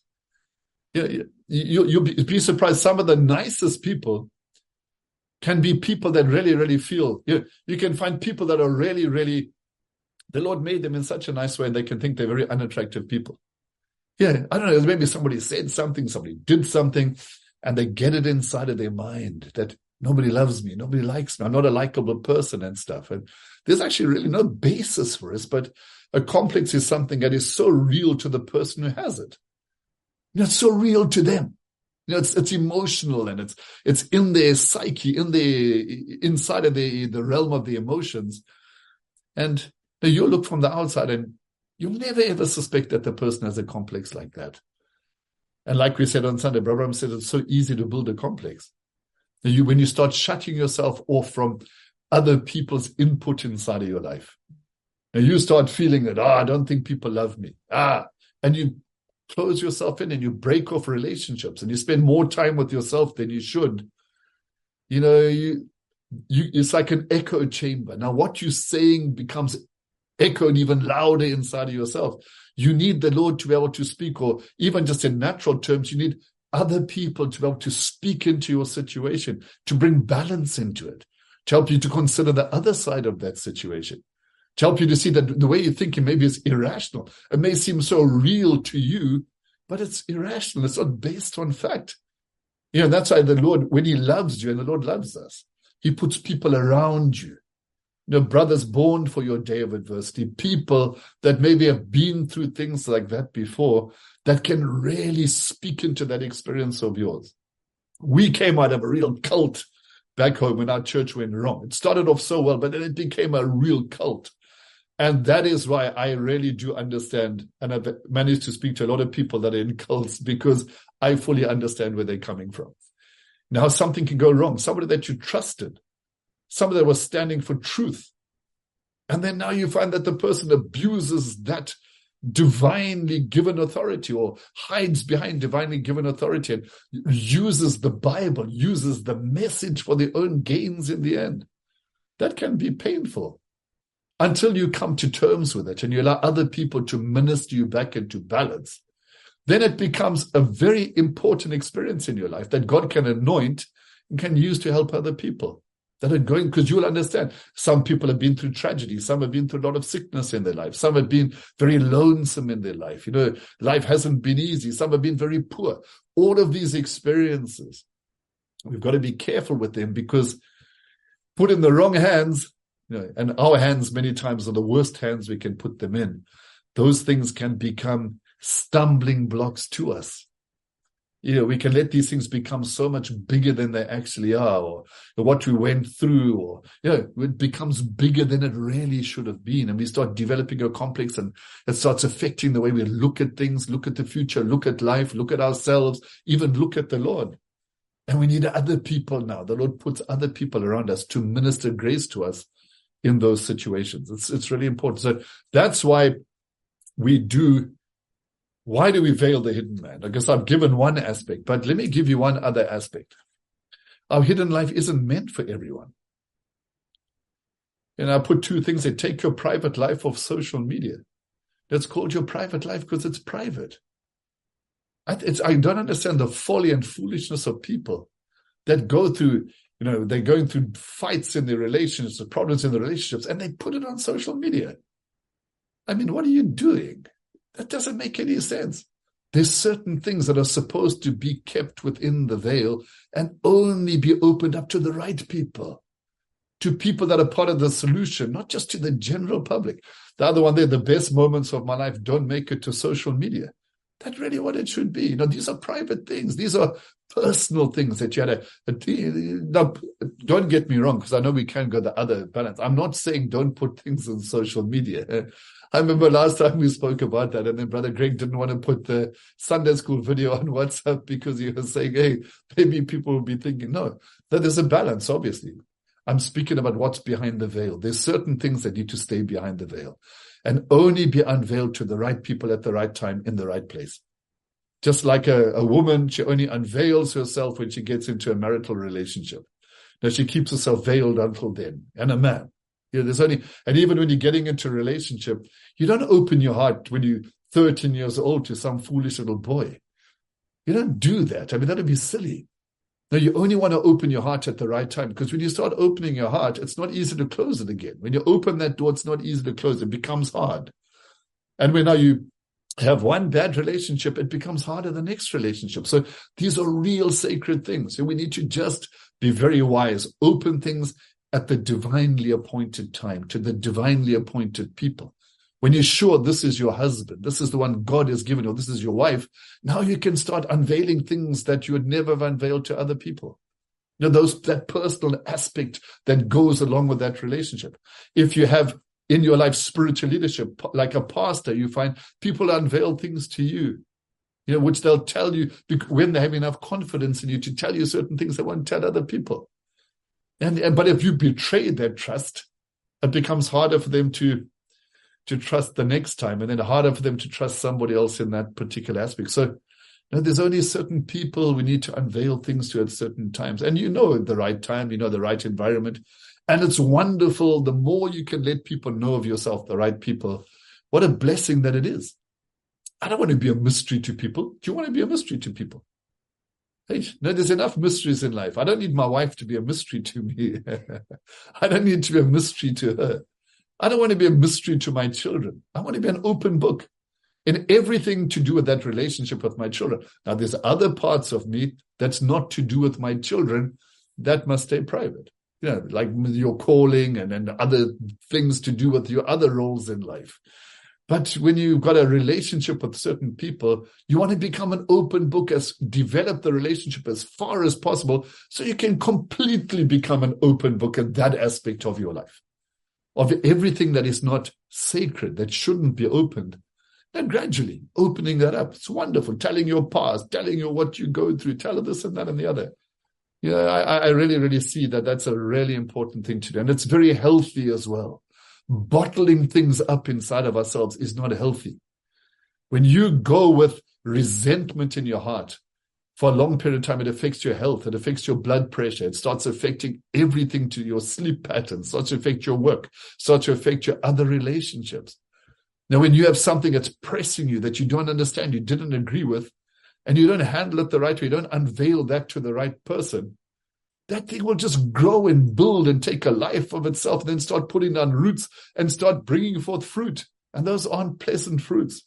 You'll be surprised. Some of the nicest people can be people that really, really feel. You can find people that are really, really, the Lord made them in such a nice way and they can think they're very unattractive people. I don't know, maybe somebody said something, somebody did something, and they get it inside of their mind that nobody loves me, nobody likes me, I'm not a likable person and stuff. And there's actually really no basis for it, but a complex is something that is so real to the person who has it. It's so real to them. It's emotional, and it's in their psyche, inside of the realm of the emotions. And you look from the outside and you'll never ever suspect that the person has a complex like that. And like we said on Sunday, Brother Abraham said it's so easy to build a complex. When you start shutting yourself off from other people's input inside of your life, and you start feeling that, I don't think people love me. And you close yourself in and you break off relationships and you spend more time with yourself than you should. It's like an echo chamber. Now what you're saying becomes echoed even louder inside of yourself. You need the Lord to be able to speak, or even just in natural terms, you need other people to be able to speak into your situation, to bring balance into it, to help you to consider the other side of that situation, to help you to see that the way you're thinking maybe is irrational. It may seem so real to you, but it's irrational. It's not based on fact. That's why the Lord, when he loves you, and the Lord loves us, he puts people around you. Brothers born for your day of adversity, people that maybe have been through things like that before, that can really speak into that experience of yours. We came out of a real cult back home when our church went wrong. It started off so well, but then it became a real cult. And that is why I really do understand, and I've managed to speak to a lot of people that are in cults, because I fully understand where they're coming from. Now, something can go wrong. Somebody that you trusted, somebody that was standing for truth. And then now you find that the person abuses that divinely given authority, or hides behind divinely given authority, and uses the Bible, uses the message for their own gains in the end. That can be painful until you come to terms with it and you allow other people to minister you back into balance. Then it becomes a very important experience in your life that God can anoint and can use to help other people that are going, because you'll understand, some people have been through tragedy, some have been through a lot of sickness in their life, some have been very lonesome in their life. Life hasn't been easy, some have been very poor. All of these experiences, we've got to be careful with them, because put in the wrong hands, and our hands many times are the worst hands we can put them in, those things can become stumbling blocks to us. We can let these things become so much bigger than they actually are, or what we went through, or, it becomes bigger than it really should have been. And we start developing a complex, and it starts affecting the way we look at things, look at the future, look at life, look at ourselves, even look at the Lord. And we need other people now. The Lord puts other people around us to minister grace to us in those situations. It's really important. So that's why why do we veil the hidden man? I guess I've given one aspect, but let me give you one other aspect. Our hidden life isn't meant for everyone. And I put two things there. Take your private life off social media. That's called your private life because it's private. I don't understand the folly and foolishness of people that go through, they're going through fights in their relationships, problems in the relationships, and they put it on social media. I mean, what are you doing? That doesn't make any sense. There's certain things that are supposed to be kept within the veil and only be opened up to the right people, to people that are part of the solution, not just to the general public. The other one there, the best moments of my life don't make it to social media. That's really what it should be. These are private things. These are personal things that you had don't get me wrong, because I know we can go the other balance. I'm not saying don't put things on social media. I remember last time we spoke about that, and then Brother Greg didn't want to put the Sunday school video on WhatsApp because he was saying, hey, maybe people will be thinking, no, that there's a balance, obviously. I'm speaking about what's behind the veil. There's certain things that need to stay behind the veil and only be unveiled to the right people at the right time in the right place. Just like a woman, she only unveils herself when she gets into a marital relationship. Now she keeps herself veiled until then. And a man. And even when you're getting into a relationship, you don't open your heart when you're 13 years old to some foolish little boy. You don't do that. I mean, that would be silly. No, you only want to open your heart at the right time, because when you start opening your heart, it's not easy to close it again. When you open that door, it's not easy to close. It becomes hard. And when now you have one bad relationship, it becomes harder the next relationship. So these are real sacred things. So we need to just be very wise, open things at the divinely appointed time, to the divinely appointed people. When you're sure this is your husband, this is the one God has given, or this is your wife, now you can start unveiling things that you would never have unveiled to other people. That personal aspect that goes along with that relationship. If you have in your life spiritual leadership, like a pastor, you find people unveil things to you, which they'll tell you when they have enough confidence in you to tell you certain things they won't tell other people. But if you betray that trust, it becomes harder for them to trust the next time, and then harder for them to trust somebody else in that particular aspect. So there's only certain people we need to unveil things to at certain times. And the right time, the right environment. And it's wonderful. The more you can let people know of yourself, the right people, what a blessing that it is. I don't want to be a mystery to people. Do you want to be a mystery to people? Hey, no, there's enough mysteries in life. I don't need my wife to be a mystery to me. I don't need to be a mystery to her. I don't want to be a mystery to my children. I want to be an open book in everything to do with that relationship with my children. Now, there's other parts of me that's not to do with my children that must stay private. Like your calling and other things to do with your other roles in life. But when you've got a relationship with certain people, you want to become an open book, develop the relationship as far as possible so you can completely become an open book in that aspect of your life. Of everything that is not sacred, that shouldn't be opened, and gradually opening that up. It's wonderful. Telling your past, telling you what you go through, tell this and that and the other. I really, really see that that's a really important thing to do. And it's very healthy as well. Bottling things up inside of ourselves is not healthy. When you go with resentment in your heart for a long period of time, it affects your health, it affects your blood pressure, it starts affecting everything, to your sleep patterns, starts to affect your work, starts to affect your other relationships. Now, when you have something that's pressing you that you don't understand, you didn't agree with, and you don't handle it the right way, you don't unveil that to the right person, that thing will just grow and build and take a life of itself, and then start putting down roots and start bringing forth fruit. And those aren't pleasant fruits.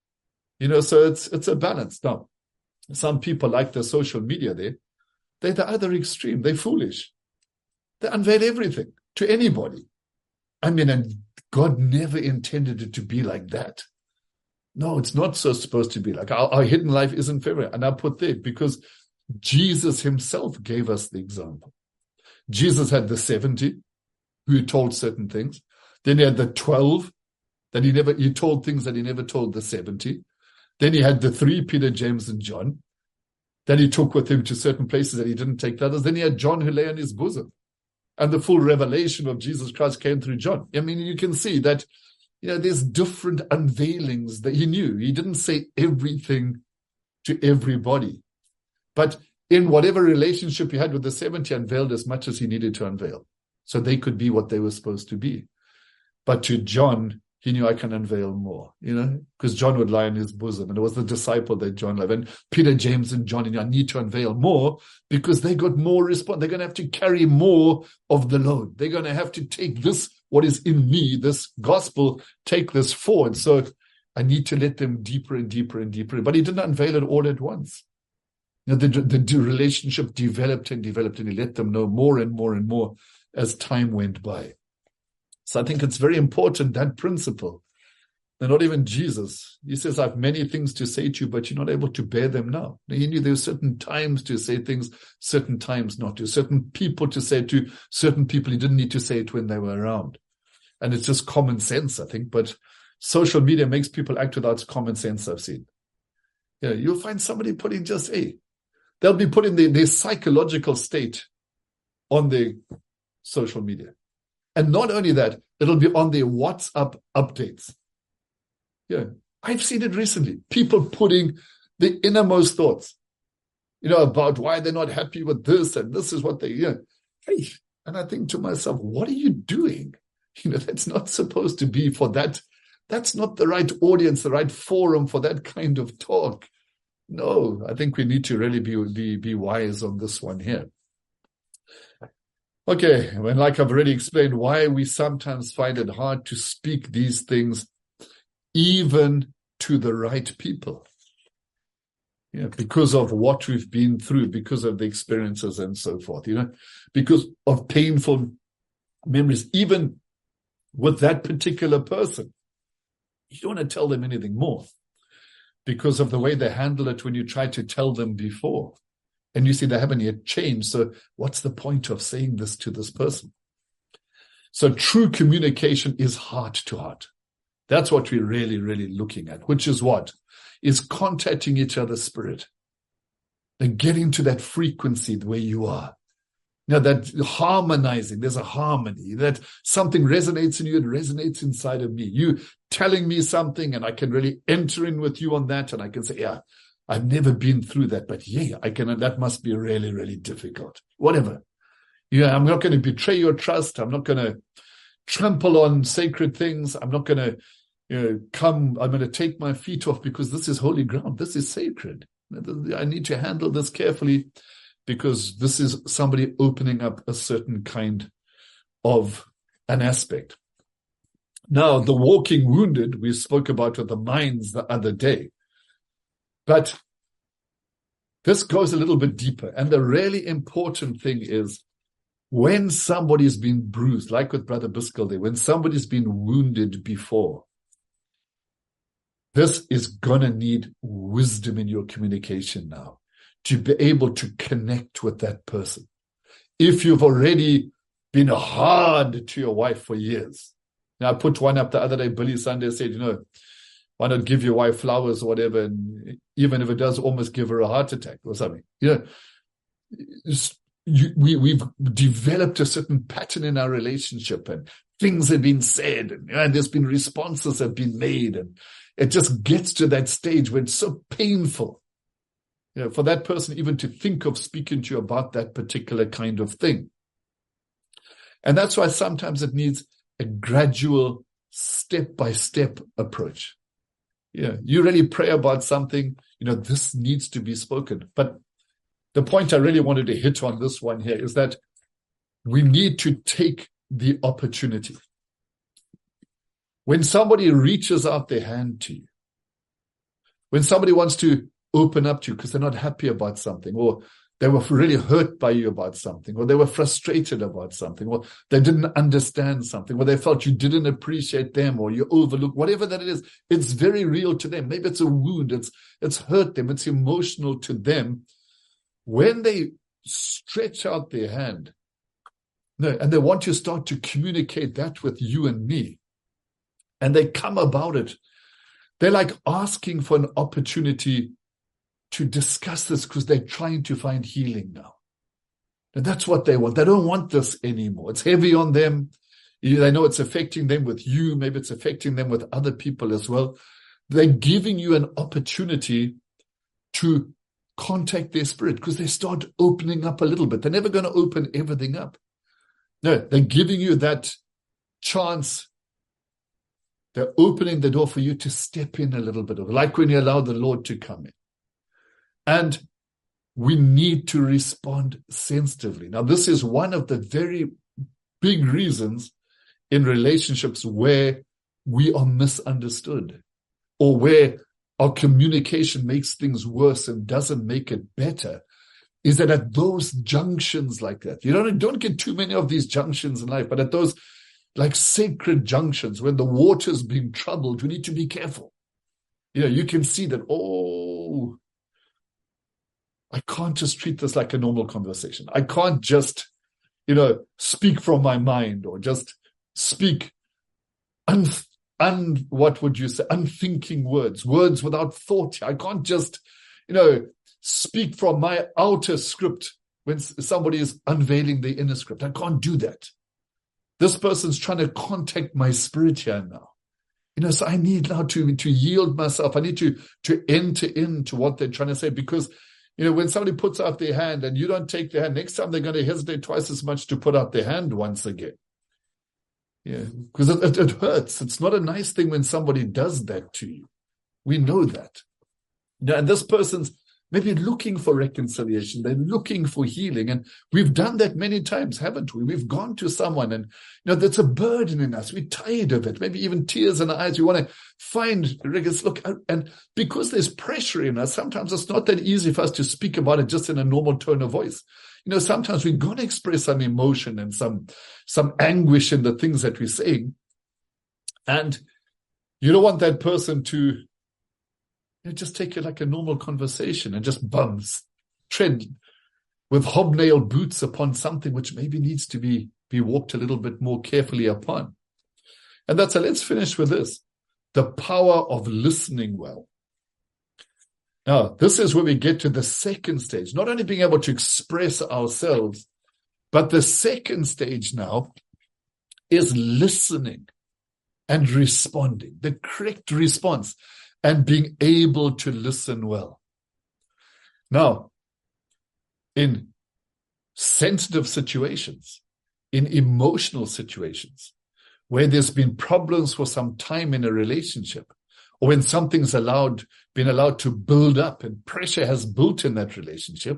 So it's a balance. Now, some people like the social media they're the other extreme. They're foolish. They unveil everything to anybody. I mean, and God never intended it to be like that. No, it's not so supposed to be like. Our hidden life isn't fair. And I put there because Jesus himself gave us the example. Jesus had the 70 who told certain things. Then he had the 12 that he told things that he never told the 70. Then he had the 3, Peter, James, and John. that he took with him to certain places that he didn't take to others. Then he had John who lay on his bosom. And the full revelation of Jesus Christ came through John. I mean, you can see that, there's different unveilings that he knew. He didn't say everything to everybody. But in whatever relationship he had with the 70, he unveiled as much as he needed to unveil, so they could be what they were supposed to be. But to John, he knew, I can unveil more, because John would lie in his bosom, and it was the disciple that John loved. And Peter, James, and John, I need to unveil more because they got more response. They're going to have to carry more of the load. They're going to have to take this, what is in me, this gospel, take this forward. So I need to let them deeper and deeper and deeper. But he didn't unveil it all at once. The relationship developed and developed, and he let them know more and more and more as time went by. So I think it's very important, that principle. And not even Jesus. He says, I have many things to say to you, but you're not able to bear them now. He knew there were certain times to say things, certain times not to. Certain people to say to, certain people he didn't need to say it when they were around. And it's just common sense, I think. But social media makes people act without common sense, I've seen. You'll find somebody putting just they'll be putting their psychological state on their social media. And not only that, it'll be on their WhatsApp updates. I've seen it recently. People putting the innermost thoughts, about why they're not happy with this, and this is what they, And I think to myself, what are you doing? That's not supposed to be for that. That's not the right audience, the right forum for that kind of talk. No, I think we need to really be wise on this one here. Okay, and like I've already explained, why we sometimes find it hard to speak these things even to the right people. Because of what we've been through, because of the experiences and so forth, because of painful memories, even with that particular person. You don't want to tell them anything more because of the way they handle it when you try to tell them before. And you see they haven't yet changed. So what's the point of saying this to this person? So true communication is heart to heart. That's what we're really, really looking at, which is what? Is contacting each other's spirit and getting to that frequency where you are. That harmonizing, there's a harmony, that something resonates in you, it resonates inside of me. You telling me something and I can really enter in with you on that, and I can say, I've never been through that, but I can, that must be really, really difficult. Whatever. I'm not going to betray your trust. I'm not going to trample on sacred things. I'm not going to I'm going to take my feet off because this is holy ground. This is sacred. I need to handle this carefully because this is somebody opening up a certain kind of an aspect. Now, the walking wounded, we spoke about with the minds the other day. But this goes a little bit deeper. And the really important thing is when somebody's been bruised, like with Brother Biskel there, when somebody's been wounded before, this is going to need wisdom in your communication now to be able to connect with that person. If you've already been hard to your wife for years. Now, I put one up the other day, Billy Sunday said, why not give your wife flowers or whatever, and even if it does, almost give her a heart attack or something. We've developed a certain pattern in our relationship, and things have been said, and there's been responses have been made, and it just gets to that stage where it's so painful, for that person even to think of speaking to you about that particular kind of thing. And that's why sometimes it needs a gradual, step-by-step approach. You really pray about something, this needs to be spoken. But the point I really wanted to hit on this one here is that we need to take the opportunity. When somebody reaches out their hand to you, when somebody wants to open up to you because they're not happy about something, or they were really hurt by you about something, or they were frustrated about something, or they didn't understand something, or they felt you didn't appreciate them, or you overlooked, whatever that it is, it's very real to them. Maybe it's a wound, it's hurt them, it's emotional to them. When they stretch out their hand, and they want to start to communicate that with you and me, and they come about it, they're like asking for an opportunity to discuss this because they're trying to find healing now. And that's what they want. They don't want this anymore. It's heavy on them. They know it's affecting them with you. Maybe it's affecting them with other people as well. They're giving you an opportunity to contact their spirit because they start opening up a little bit. They're never going to open everything up. No, they're giving you that chance. They're opening the door for you to step in a little bit, like when you allow the Lord to come in. And we need to respond sensitively. Now, this is one of the very big reasons in relationships where we are misunderstood or where our communication makes things worse and doesn't make it better, is that at those junctions like that, you don't get too many of these junctions in life, but at those like sacred junctions, when the water's being troubled, we need to be careful. You can see that, I can't just treat this like a normal conversation. I can't just, speak from my mind or just speak what would you say, unthinking words without thought. I can't just, speak from my outer script when somebody is unveiling the inner script. I can't do that. This person's trying to contact my spirit here now. So I need now to yield myself. I need to enter into what they're trying to say, because when somebody puts out their hand and you don't take their hand, next time they're going to hesitate twice as much to put out their hand once again. Yeah, because it hurts. It's not a nice thing when somebody does that to you. We know that. And this person's maybe looking for reconciliation. They're looking for healing. And we've done that many times, haven't we? We've gone to someone and, that's a burden in us. We're tired of it. Maybe even tears in our eyes. We want to find, look, and because there's pressure in us, sometimes it's not that easy for us to speak about it just in a normal tone of voice. Sometimes we're going to express some emotion and some anguish in the things that we're saying. And you don't want that person to just take it like a normal conversation and just tread with hobnail boots upon something which maybe needs to be walked a little bit more carefully upon. And let's finish with this. The power of listening well. Now, this is where we get to the second stage, not only being able to express ourselves, but the second stage now is listening and responding, the correct response, and being able to listen well. Now, in sensitive situations, in emotional situations, where there's been problems for some time in a relationship, or when something's been allowed to build up and pressure has built in that relationship,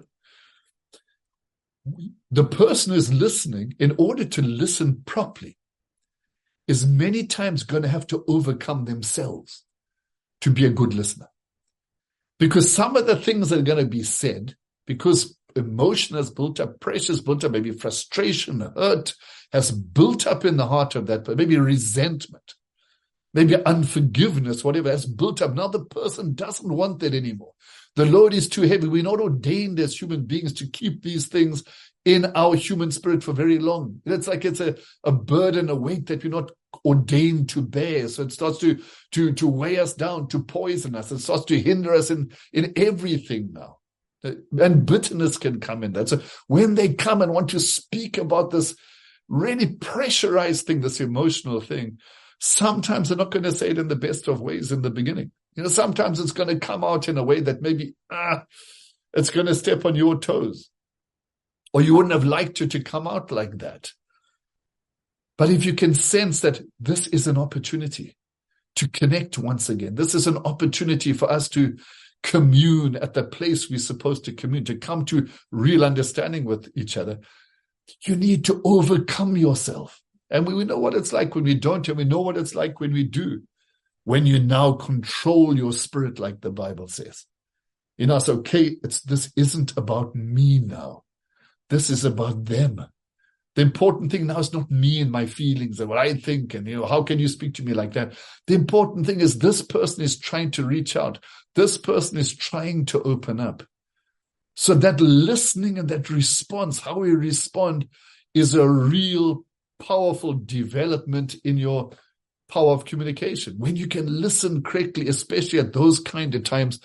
the person who's listening, in order to listen properly, is many times going to have to overcome themselves to be a good listener. Because some of the things that are going to be said, because emotion has built up, pressure has built up, maybe frustration, hurt has built up in the heart of that, but maybe resentment, maybe unforgiveness, whatever has built up. Now the person doesn't want that anymore. The load is too heavy. We're not ordained as human beings to keep these things in our human spirit for very long. It's like it's a burden, a weight that we're not ordained to bear. So it starts to weigh us down, to poison us. It starts to hinder us in everything now. And bitterness can come in that. So when they come and want to speak about this really pressurized thing, this emotional thing, sometimes they're not going to say it in the best of ways in the beginning. Sometimes it's going to come out in a way that maybe it's going to step on your toes. Or you wouldn't have liked it to come out like that. But if you can sense that this is an opportunity to connect once again, this is an opportunity for us to commune at the place we're supposed to commune, to come to real understanding with each other, you need to overcome yourself. And we know what it's like when we don't, and we know what it's like when we do, when you now control your spirit, like the Bible says. It's okay, this isn't about me now. This is about them. The important thing now is not me and my feelings and what I think and, how can you speak to me like that? The important thing is this person is trying to reach out. This person is trying to open up. So that listening and that response, how we respond, is a real powerful development in your power of communication. When you can listen correctly, especially at those kind of times,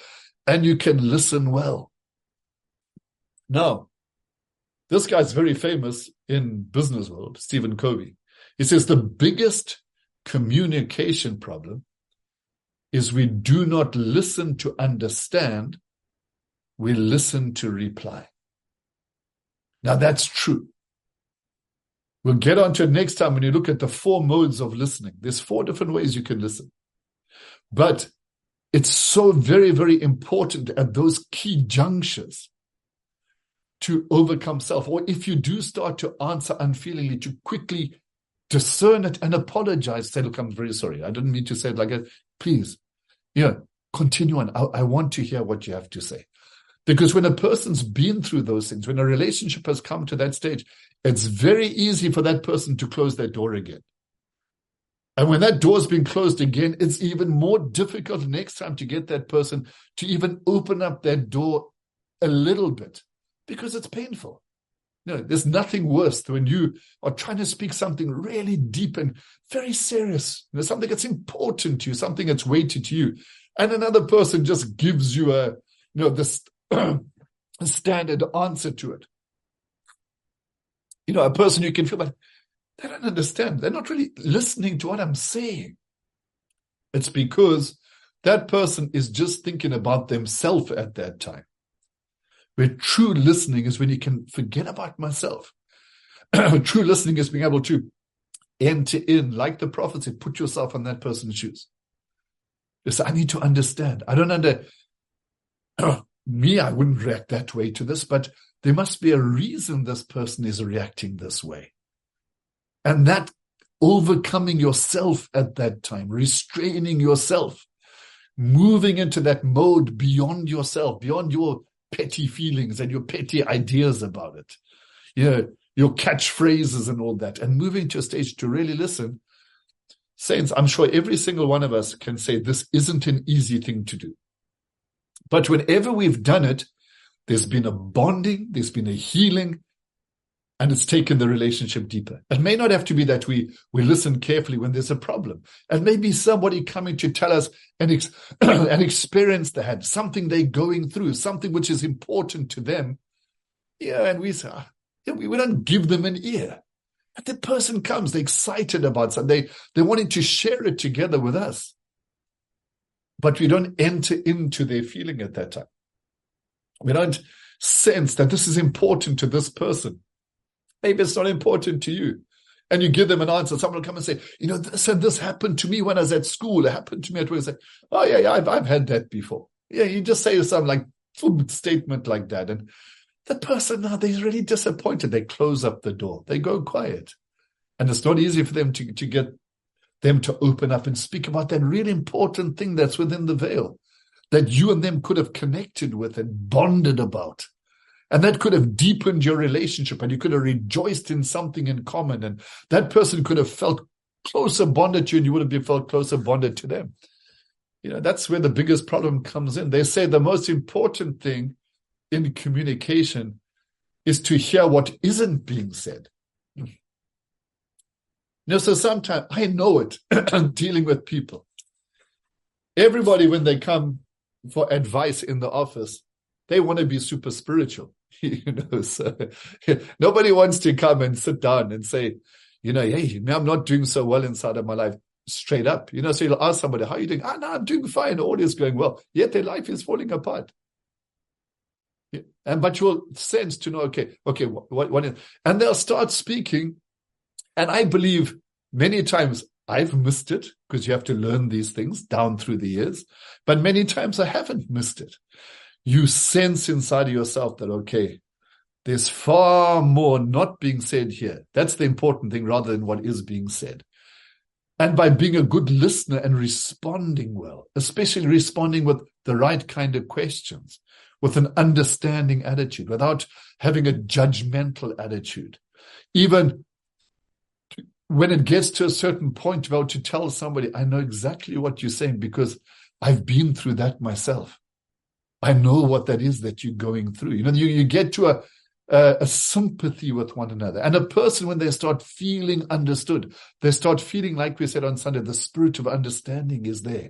and you can listen well. Now, this guy's very famous in business world, Stephen Covey. He says the biggest communication problem is we do not listen to understand, we listen to reply. Now that's true. We'll get on to it next time when you look at the 4 modes of listening. There's 4 different ways you can listen. But it's so very, very important at those key junctures to overcome self. Or if you do start to answer unfeelingly, to quickly discern it and apologize. Say, look, I'm very sorry. I didn't mean to say it like that. Please, continue on. I want to hear what you have to say. Because when a person's been through those things, when a relationship has come to that stage, it's very easy for that person to close that door again. And when that door's been closed again, it's even more difficult next time to get that person to even open up that door a little bit, because it's painful. There's nothing worse than when you are trying to speak something really deep and very serious, something that's important to you, something that's weighted to you, and another person just gives you this standard answer to it. A person you can feel like they don't understand. They're not really listening to what I'm saying. It's because that person is just thinking about themselves at that time. Where true listening is when you can forget about myself. True listening is being able to enter in, like the prophet said, put yourself on that person's shoes. Yes, I need to understand. I don't me, I wouldn't react that way to this, but there must be a reason this person is reacting this way. And that overcoming yourself at that time, restraining yourself, moving into that mode beyond yourself, beyond your petty feelings and your petty ideas about it, your catchphrases and all that, and moving to a stage to really listen. Saints, I'm sure every single one of us can say this isn't an easy thing to do. But whenever we've done it, there's been a bonding, there's been a healing, and it's taken the relationship deeper. It may not have to be that we listen carefully when there's a problem. And maybe somebody coming to tell us an experience they had, something they're going through, something which is important to them. And we say, we don't give them an ear. And the person comes, they're excited about something. They're wanting to share it together with us. But we don't enter into their feeling at that time. We don't sense that this is important to this person. Maybe it's not important to you. And you give them an answer. Someone will come and say, this and this happened to me when I was at school. It happened to me at work. Say, oh, yeah, I've had that before. Yeah, you just say some statement like that. And the person now, they're really disappointed. They close up the door. They go quiet. And it's not easy for them to get them to open up and speak about that really important thing that's within the veil that you and them could have connected with and bonded about. And that could have deepened your relationship, and you could have rejoiced in something in common. And that person could have felt closer bonded to you, and you would have felt closer bonded to them. That's where the biggest problem comes in. They say the most important thing in communication is to hear what isn't being said. So sometimes I know it dealing with people. Everybody, when they come for advice in the office, they want to be super spiritual. So nobody wants to come and sit down and say, hey, I'm not doing so well inside of my life, straight up. So you'll ask somebody, how are you doing? No, I'm doing fine. All is going well. Yet their life is falling apart. But you'll sense to know, okay, what is, and they'll start speaking. And I believe many times I've missed it, because you have to learn these things down through the years. But many times I haven't missed it. You sense inside of yourself that, okay, there's far more not being said here. That's the important thing rather than what is being said. And by being a good listener and responding well, especially responding with the right kind of questions, with an understanding attitude, without having a judgmental attitude. Even when it gets to a certain point, to be able to tell somebody, I know exactly what you're saying because I've been through that myself. I know what that is that you're going through. You get to a sympathy with one another. And a person, when they start feeling understood, they start feeling, like we said on Sunday, the spirit of understanding is there.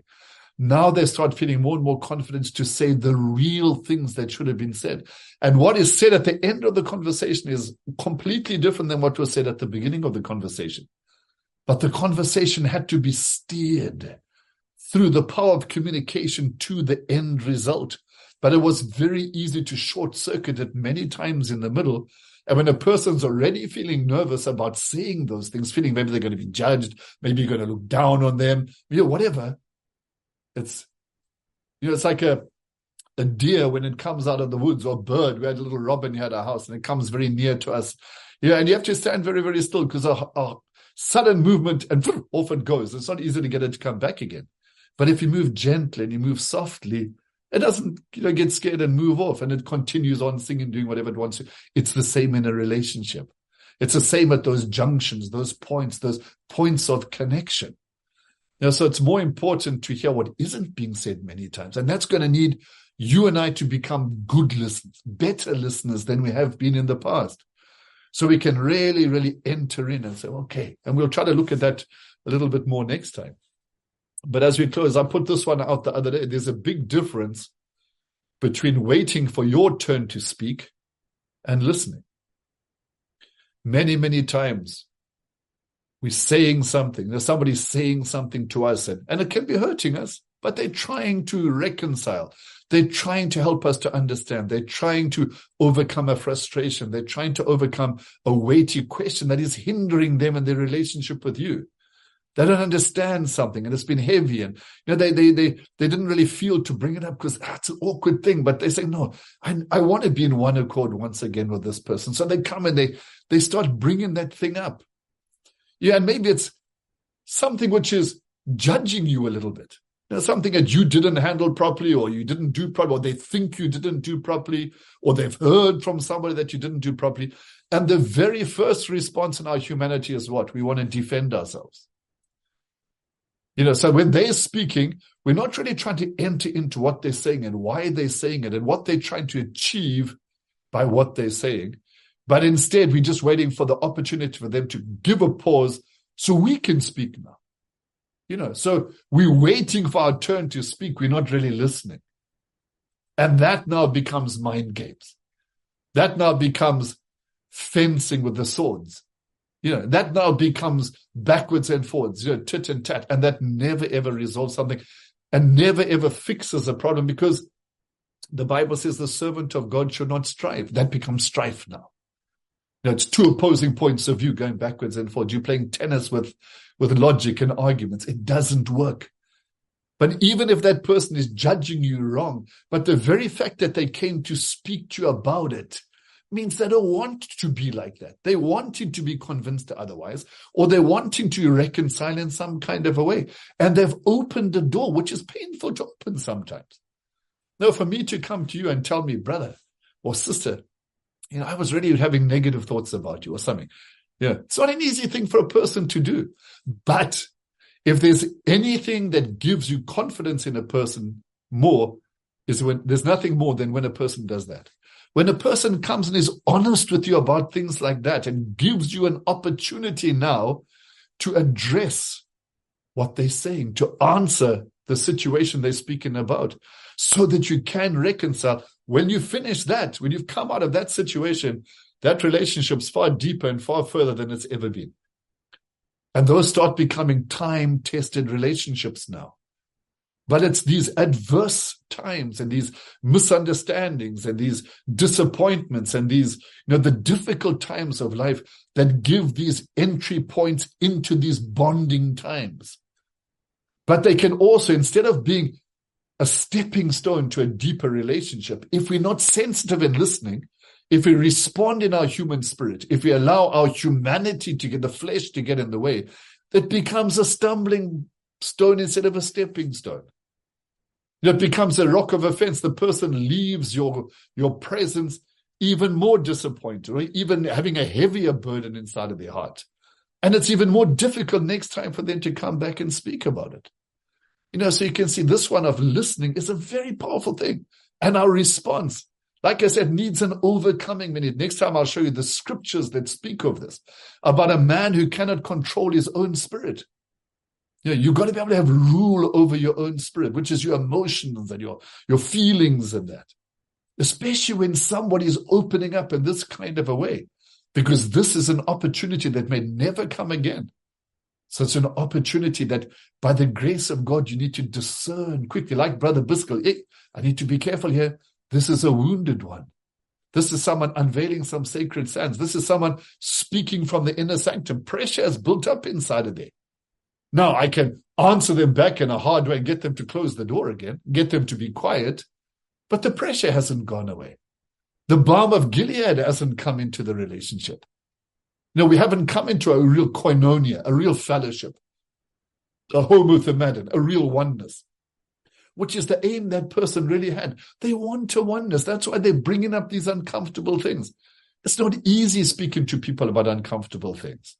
Now they start feeling more and more confidence to say the real things that should have been said. And what is said at the end of the conversation is completely different than what was said at the beginning of the conversation. But the conversation had to be steered through the power of communication to the end result. But it was very easy to short circuit it many times in the middle. And when a person's already feeling nervous about saying those things, feeling maybe they're going to be judged, maybe you're going to look down on them, whatever. It's like a deer when it comes out of the woods, or a bird. We had a little robin here at our house, and it comes very near to us. And you have to stand very, very still, because a sudden movement and off it goes. It's not easy to get it to come back again. But if you move gently and you move softly, it doesn't get scared and move off, and it continues on singing, doing whatever it wants to. It's the same in a relationship. It's the same at those junctions, those points of connection. So it's more important to hear what isn't being said many times. And that's going to need you and I to become good listeners, better listeners than we have been in the past. So we can really, really enter in and say, okay. And we'll try to look at that a little bit more next time. But as we close, I put this one out the other day. There's a big difference between waiting for your turn to speak and listening. Many, many times, we're saying something. There's somebody saying something to us, and it can be hurting us, but they're trying to reconcile. They're trying to help us to understand. They're trying to overcome a frustration. They're trying to overcome a weighty question that is hindering them in their relationship with you. They don't understand something, and it's been heavy, and they didn't really feel to bring it up because it's an awkward thing. But they say, no, I want to be in one accord once again with this person. So they come and they start bringing that thing up. And maybe it's something which is judging you a little bit. Something that you didn't handle properly, or you didn't do properly, or they think you didn't do properly, or they've heard from somebody that you didn't do properly. And the very first response in our humanity is what? We want to defend ourselves. So when they're speaking, we're not really trying to enter into what they're saying and why they're saying it and what they're trying to achieve by what they're saying. But instead, we're just waiting for the opportunity for them to give a pause so we can speak now. So we're waiting for our turn to speak. We're not really listening. And that now becomes mind games. That now becomes fencing with the swords. That now becomes backwards and forwards, tit and tat. And that never, ever resolves something and never, ever fixes a problem, because the Bible says the servant of God should not strive. That becomes strife now. It's two opposing points of view going backwards and forwards. You're playing tennis with logic and arguments. It doesn't work. But even if that person is judging you wrong, but the very fact that they came to speak to you about it means they don't want to be like that. They wanting to be convinced otherwise, or they're wanting to reconcile in some kind of a way. And they've opened the door, which is painful to open sometimes. Now, for me to come to you and tell me, brother or sister, I was really having negative thoughts about you or something. It's not an easy thing for a person to do. But if there's anything that gives you confidence in a person more, is when there's nothing more than when a person does that. When a person comes and is honest with you about things like that and gives you an opportunity now to address what they're saying, to answer the situation they're speaking about, so that you can reconcile. When you finish that, when you've come out of that situation, that relationship's far deeper and far further than it's ever been. And those start becoming time-tested relationships now. But it's these adverse times and these misunderstandings and these disappointments and these, the difficult times of life that give these entry points into these bonding times. But they can also, instead of being a stepping stone to a deeper relationship, if we're not sensitive in listening, if we respond in our human spirit, if we allow our humanity to get the flesh to get in the way, it becomes a stumbling stone instead of a stepping stone. It becomes a rock of offense. The person leaves your presence even more disappointed, or even having a heavier burden inside of their heart. And it's even more difficult next time for them to come back and speak about it. So you can see this one of listening is a very powerful thing. And our response, like I said, needs an overcoming minute. Next time I'll show you the scriptures that speak of this, about a man who cannot control his own spirit. You've got to be able to have rule over your own spirit, which is your emotions and your feelings and that. Especially when somebody's opening up in this kind of a way, because this is an opportunity that may never come again. So it's an opportunity that by the grace of God, you need to discern quickly, like Brother Biscoe. Hey, I need to be careful here. This is a wounded one. This is someone unveiling some sacred sands. This is someone speaking from the inner sanctum. Pressure is built up inside of there. Now, I can answer them back in a hard way and get them to close the door again, get them to be quiet, but the pressure hasn't gone away. The balm of Gilead hasn't come into the relationship. No, we haven't come into a real koinonia, a real fellowship, a homothermadon, a real oneness, which is the aim that person really had. They want a oneness. That's why they're bringing up these uncomfortable things. It's not easy speaking to people about uncomfortable things.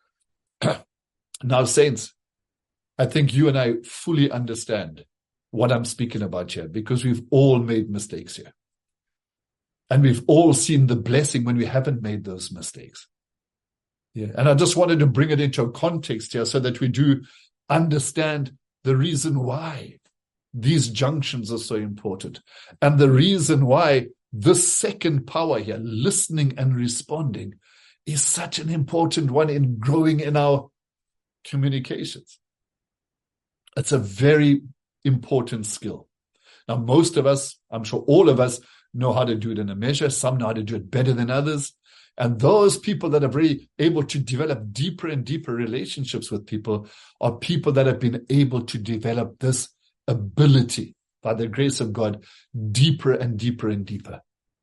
Now, saints, I think you and I fully understand what I'm speaking about here, because we've all made mistakes here. And we've all seen the blessing when we haven't made those mistakes. Yeah. And I just wanted to bring it into a context here so that we do understand the reason why these junctions are so important. And the reason why this second power here, listening and responding, is such an important one in growing in our communications. It's a very important skill. Now, most of us, I'm sure all of us, know how to do it in a measure. Some know how to do it better than others. And those people that are very able to develop deeper and deeper relationships with people are people that have been able to develop this ability, by the grace of God, deeper and deeper and deeper.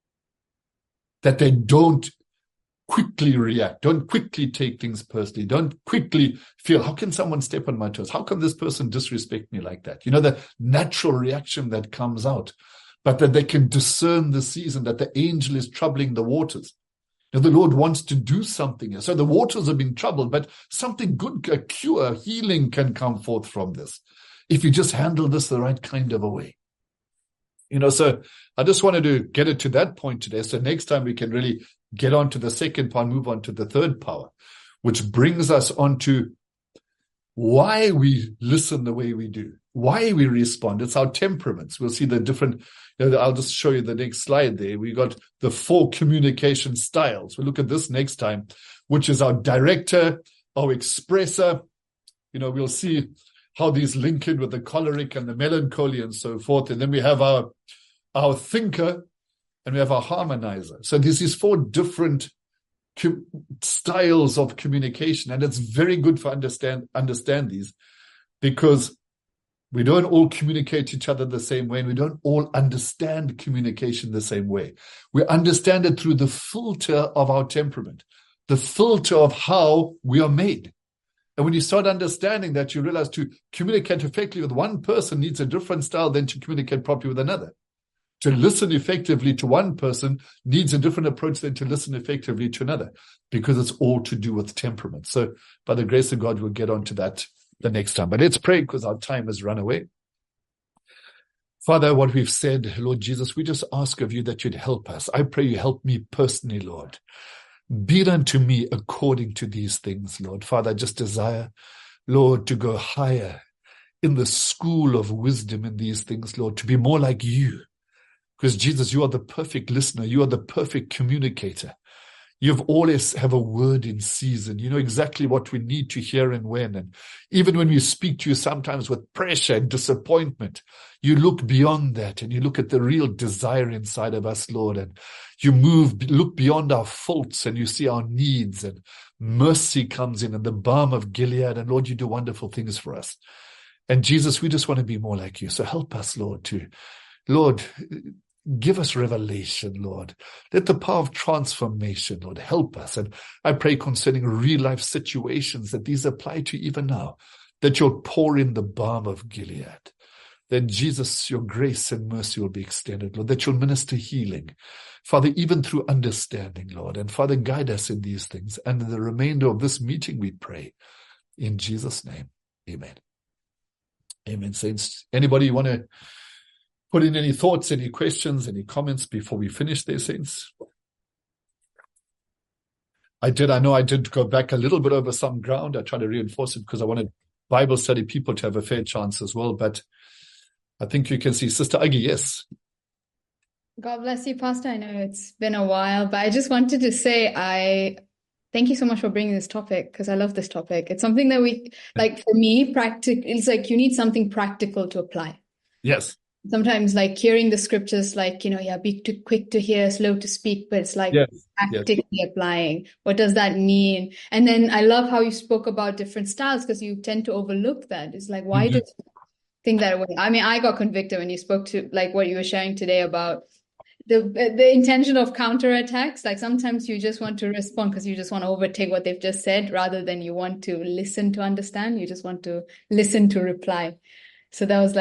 That they don't quickly react, don't quickly take things personally, don't quickly feel, how can someone step on my toes? How can this person disrespect me like that? The natural reaction that comes out, but that they can discern the season, that the angel is troubling the waters. The Lord wants to do something here. So the waters have been troubled, but something good, a cure, healing can come forth from this, if you just handle this the right kind of a way. So I just wanted to get it to that point today. So next time we can really get on to the second power, move on to the third power, which brings us on to why we listen the way we do, why we respond. It's our temperaments. We'll see the different, I'll just show you the next slide there. We got the 4 communication styles. We'll look at this next time, which is our director, our expressor. We'll see how these link in with the choleric and the melancholy and so forth. And then we have our thinker, and we have our harmonizer. So there's these 4 different styles of communication, and it's very good for understand these, because we don't all communicate each other the same way, and we don't all understand communication the same way. We understand it through the filter of our temperament, the filter of how we are made. And when you start understanding that, you realize to communicate effectively with one person needs a different style than to communicate properly with another. To listen effectively to one person needs a different approach than to listen effectively to another, because it's all to do with temperament. So by the grace of God, we'll get on to that the next time. But let's pray, because our time has run away. Father, what we've said, Lord Jesus, we just ask of you that you'd help us. I pray you help me personally, Lord. Be it unto me according to these things, Lord. Father, I just desire, Lord, to go higher in the school of wisdom in these things, Lord, to be more like you. Because Jesus, you are the perfect listener. You are the perfect communicator. You've always have a word in season. You know exactly what we need to hear and when. And even when we speak to you sometimes with pressure and disappointment, you look beyond that and you look at the real desire inside of us, Lord. And you look beyond our faults and you see our needs, and mercy comes in and the balm of Gilead. And Lord, you do wonderful things for us. And Jesus, we just want to be more like you. So help us, Lord, Lord, give us revelation, Lord. Let the power of transformation, Lord, help us. And I pray concerning real life situations that these apply to even now, that you'll pour in the balm of Gilead. Then Jesus, your grace and mercy will be extended, Lord, that you'll minister healing. Father, even through understanding, Lord. And Father, guide us in these things. And in the remainder of this meeting, we pray. In Jesus' name, amen. Amen, saints. Anybody want to put in any thoughts, any questions, any comments before we finish there, saints? I know I did go back a little bit over some ground. I tried to reinforce it because I wanted Bible study people to have a fair chance as well. But I think you can see Sister Aggie, yes. God bless you, Pastor. I know it's been a while, but I just wanted to say thank you so much for bringing this topic, because I love this topic. It's something that for me, it's like you need something practical to apply. Yes. Sometimes hearing the scriptures, be too quick to hear, slow to speak, but it's practically applying. What does that mean? And then I love how you spoke about different styles, because you tend to overlook that. It's like, why do you think that way? I mean, I got convicted when you spoke to what you were sharing today about the intention of counterattacks. Like sometimes you just want to respond because you just want to overtake what they've just said, rather than you want to listen to understand. You just want to listen to reply. So that was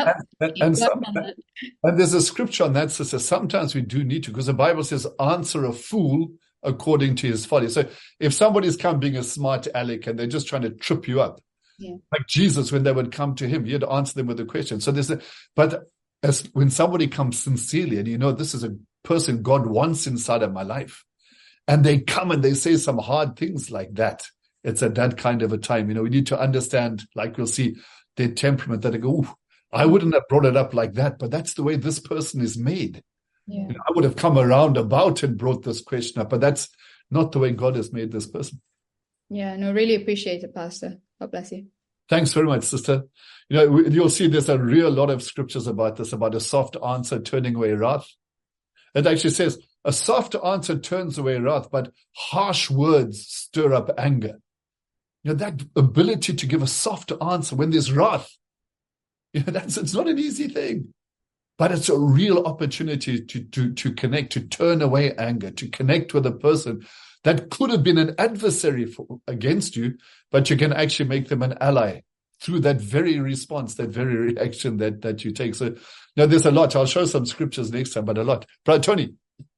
and there's a scripture on that that says sometimes we do need to, because the Bible says, answer a fool according to his folly. So if somebody's come being a smart aleck and they're just trying to trip you up, like Jesus, when they would come to him, he had to answer them with a question. So when somebody comes sincerely, and this is a person God wants inside of my life, and they come and they say some hard things like that, it's at that kind of a time, we need to understand, like we'll see, their temperament, that they go, I wouldn't have brought it up like that, but that's the way this person is made. Yeah. I would have come around about and brought this question up, but that's not the way God has made this person. Yeah, no, really appreciate it, Pastor. God bless you. Thanks very much, sister. You'll see there's a real lot of scriptures about this, about a soft answer turning away wrath. It actually says, a soft answer turns away wrath, but harsh words stir up anger. That ability to give a soft answer when there's wrath, it's not an easy thing, but it's a real opportunity to connect, to turn away anger, to connect with a person that could have been an adversary against you, but you can actually make them an ally through that very response, that very reaction that you take. So there's a lot. I'll show some scriptures next time, but a lot. Brother Tony.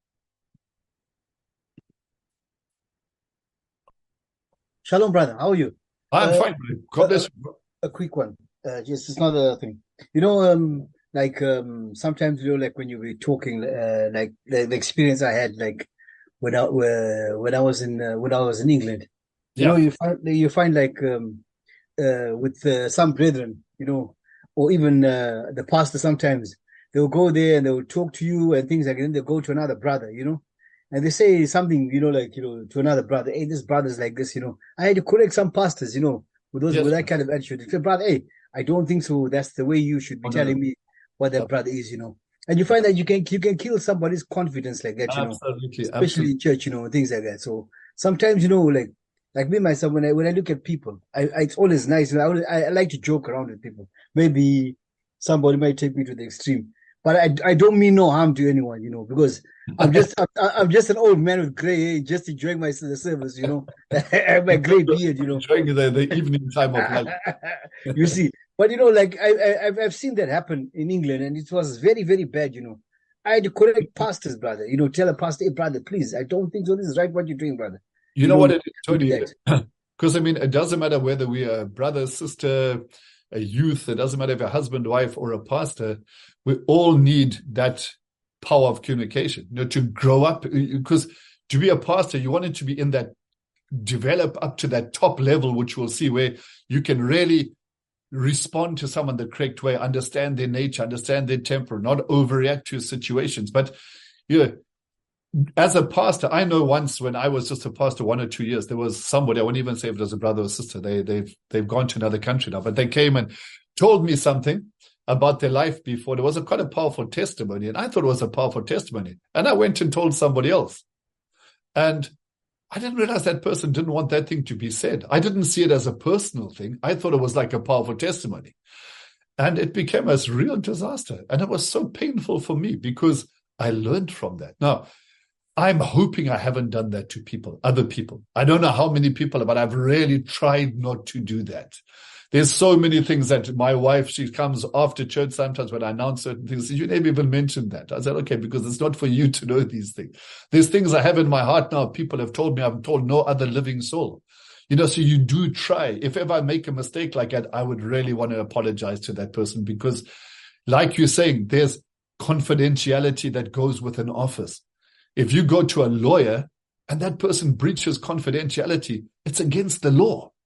Shalom, brother. How are you? I'm fine. God bless you. A quick one. Just another thing. Sometimes, when you were talking, the experience I had, when I was in England, you find with some brethren, or even the pastor, sometimes they'll go there and they'll talk to you and things like that. And then they'll go to another brother, and they say something, to another brother. Hey, this brother's like this, I had to correct some pastors, with that kind of attitude. They say, brother, hey, I don't think so. That's the way you should be telling me what that brother is, And you find that you can kill somebody's confidence like that, Absolutely, especially in church, things like that. So sometimes, like me myself, when I look at people, it's always nice. I like to joke around with people. Maybe somebody might take me to the extreme, but I don't mean no harm to anyone, because I'm just an old man with gray hair, just enjoying the service, my gray beard, enjoying the evening time of life. You see, but I've seen that happen in England, and it was very, very bad. I had to correct pastors, brother. Tell a pastor, hey, brother, please, I don't think so. This is right what you're doing, brother. You know what it is, Tony? Because it doesn't matter whether we are a brother, sister, a youth. It doesn't matter if a husband, wife, or a pastor. We all need that power of communication, to grow up. Because to be a pastor, you want it to be in that, develop up to that top level, which we'll see, where you can really respond to someone the correct way, understand their nature, understand their temper, not overreact to situations. But as a pastor, I know once when I was just a pastor 1 or 2 years, there was somebody, I won't even say if it was a brother or sister, they've gone to another country now, but they came and told me something about their life before. There was quite a powerful testimony, and I thought it was a powerful testimony. And I went and told somebody else. And I didn't realize that person didn't want that thing to be said. I didn't see it as a personal thing. I thought it was like a powerful testimony. And it became a real disaster. And it was so painful for me because I learned from that. Now, I'm hoping I haven't done that to other people. I don't know how many people, but I've really tried not to do that. There's so many things that my wife, she comes after church sometimes when I announce certain things. You never even mentioned that. I said, okay, because it's not for you to know these things. There's things I have in my heart now. People have told me, I've told no other living soul. So you do try. If ever I make a mistake like that, I would really want to apologize to that person because, like you're saying, there's confidentiality that goes with an office. If you go to a lawyer and that person breaches confidentiality, it's against the law.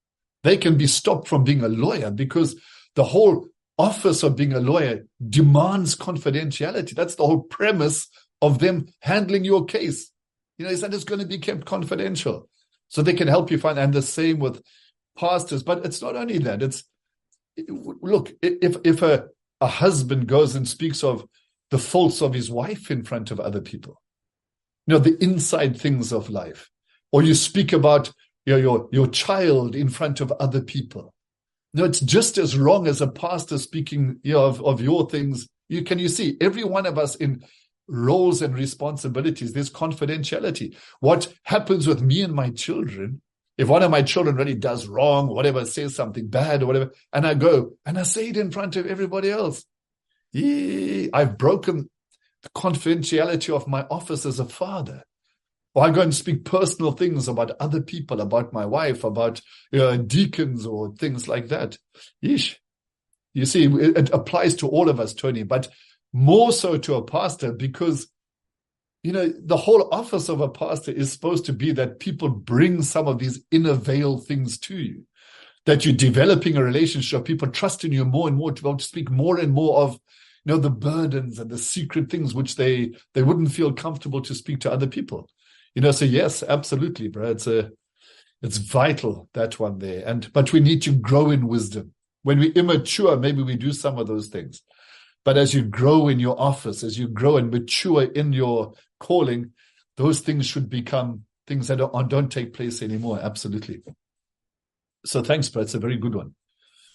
They can be stopped from being a lawyer because the whole office of being a lawyer demands confidentiality. That's the whole premise of them handling your case. Is that it's going to be kept confidential. So they can help you find, and the same with pastors. But it's not only that. Look, if a husband goes and speaks of the faults of his wife in front of other people, the inside things of life, or you speak about your child in front of other people, it's just as wrong as a pastor speaking of your things. You see, every one of us in roles and responsibilities, there's confidentiality. What happens with me and my children, if one of my children really does wrong, whatever, says something bad or whatever, and I go and I say it in front of everybody else, I've broken the confidentiality of my office as a father. Or I go and speak personal things about other people, about my wife, about deacons or things like that. Yeesh. You see, it applies to all of us, Tony, but more so to a pastor because, the whole office of a pastor is supposed to be that people bring some of these inner veil things to you, that you're developing a relationship, people trust in you more and more to be able to speak more and more of, the burdens and the secret things which they wouldn't feel comfortable to speak to other people. So yes, absolutely, bro. It's vital, that one there. But we need to grow in wisdom. When we're immature, maybe we do some of those things. But as you grow in your office, as you grow and mature in your calling, those things should become things that don't take place anymore. Absolutely. So thanks, bro. It's a very good one.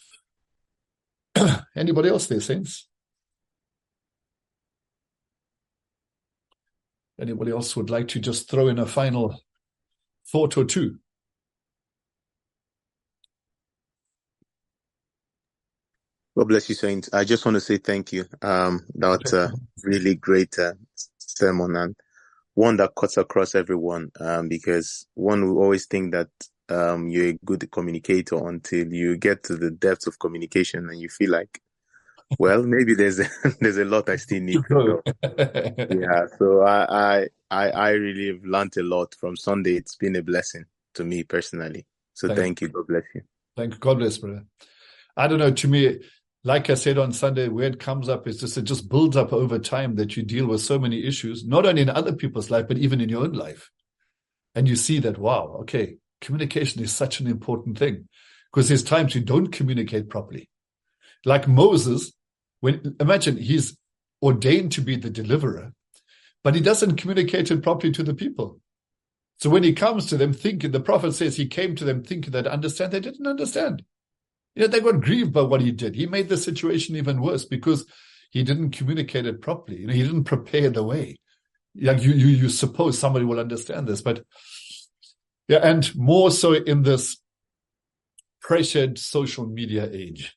Anybody else there, saints? Anybody else would like to just throw in a final thought or two? God bless you, saints. I just want to say thank you. That's a really great sermon, and one that cuts across everyone, because one will always think that you're a good communicator until you get to the depths of communication and you feel like, well, maybe there's a lot I still need to know. Yeah, so I really have learned a lot from Sunday. It's been a blessing to me personally. So thank you. God bless you. Thank you. God bless, brother. I don't know, to me, like I said on Sunday, where it comes up is it just builds up over time that you deal with so many issues, not only in other people's life, but even in your own life. And you see that, wow, okay, communication is such an important thing because there's times you don't communicate properly. Like Moses, imagine he's ordained to be the deliverer, but he doesn't communicate it properly to the people. So when he comes to them thinking, the prophet says he came to them thinking they'd understand, they didn't understand. They got grieved by what he did. He made the situation even worse because he didn't communicate it properly. He didn't prepare the way. Like you suppose somebody will understand this, but yeah, and more so in this pressured social media age.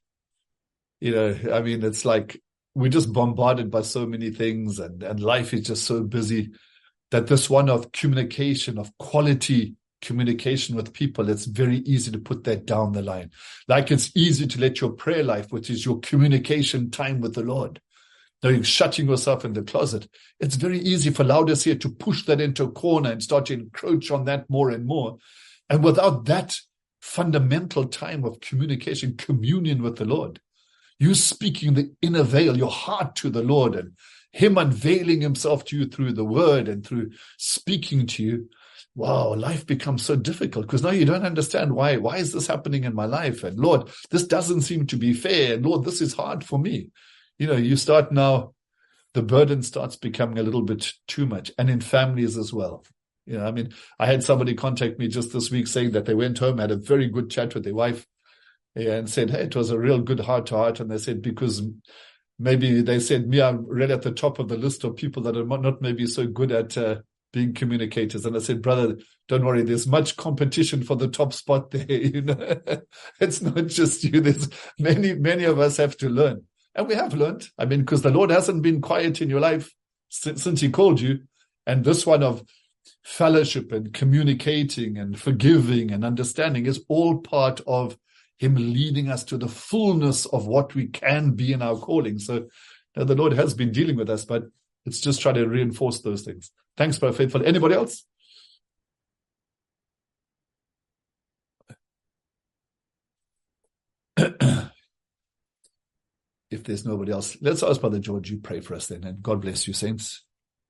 It's like we're just bombarded by so many things and life is just so busy that this one of communication, of quality communication with people, it's very easy to put that down the line. Like it's easy to let your prayer life, which is your communication time with the Lord, you're shutting yourself in the closet. It's very easy for Laodicea to push that into a corner and start to encroach on that more and more. And without that fundamental time of communication, communion with the Lord, you speaking the inner veil, your heart to the Lord, and him unveiling himself to you through the word and through speaking to you, wow, life becomes so difficult because now you don't understand why is this happening in my life? And Lord, this doesn't seem to be fair. And Lord, this is hard for me. You start now, the burden starts becoming a little bit too much, and in families as well. I had somebody contact me just this week saying that they went home, had a very good chat with their wife, and said, hey, it was a real good heart-to-heart. And they said, because maybe they said, me, I'm really at the top of the list of people that are not maybe so good at being communicators. And I said, brother, don't worry, there's much competition for the top spot there. It's not just you. There's many of us have to learn. And we have learned. Because the Lord hasn't been quiet in your life since he called you. And this one of fellowship and communicating and forgiving and understanding is all part of him leading us to the fullness of what we can be in our calling. So the Lord has been dealing with us, but it's just trying to reinforce those things. Thanks, Brother Faithful. Anybody else? If there's nobody else, let's ask Brother George, you pray for us then, and God bless you, saints.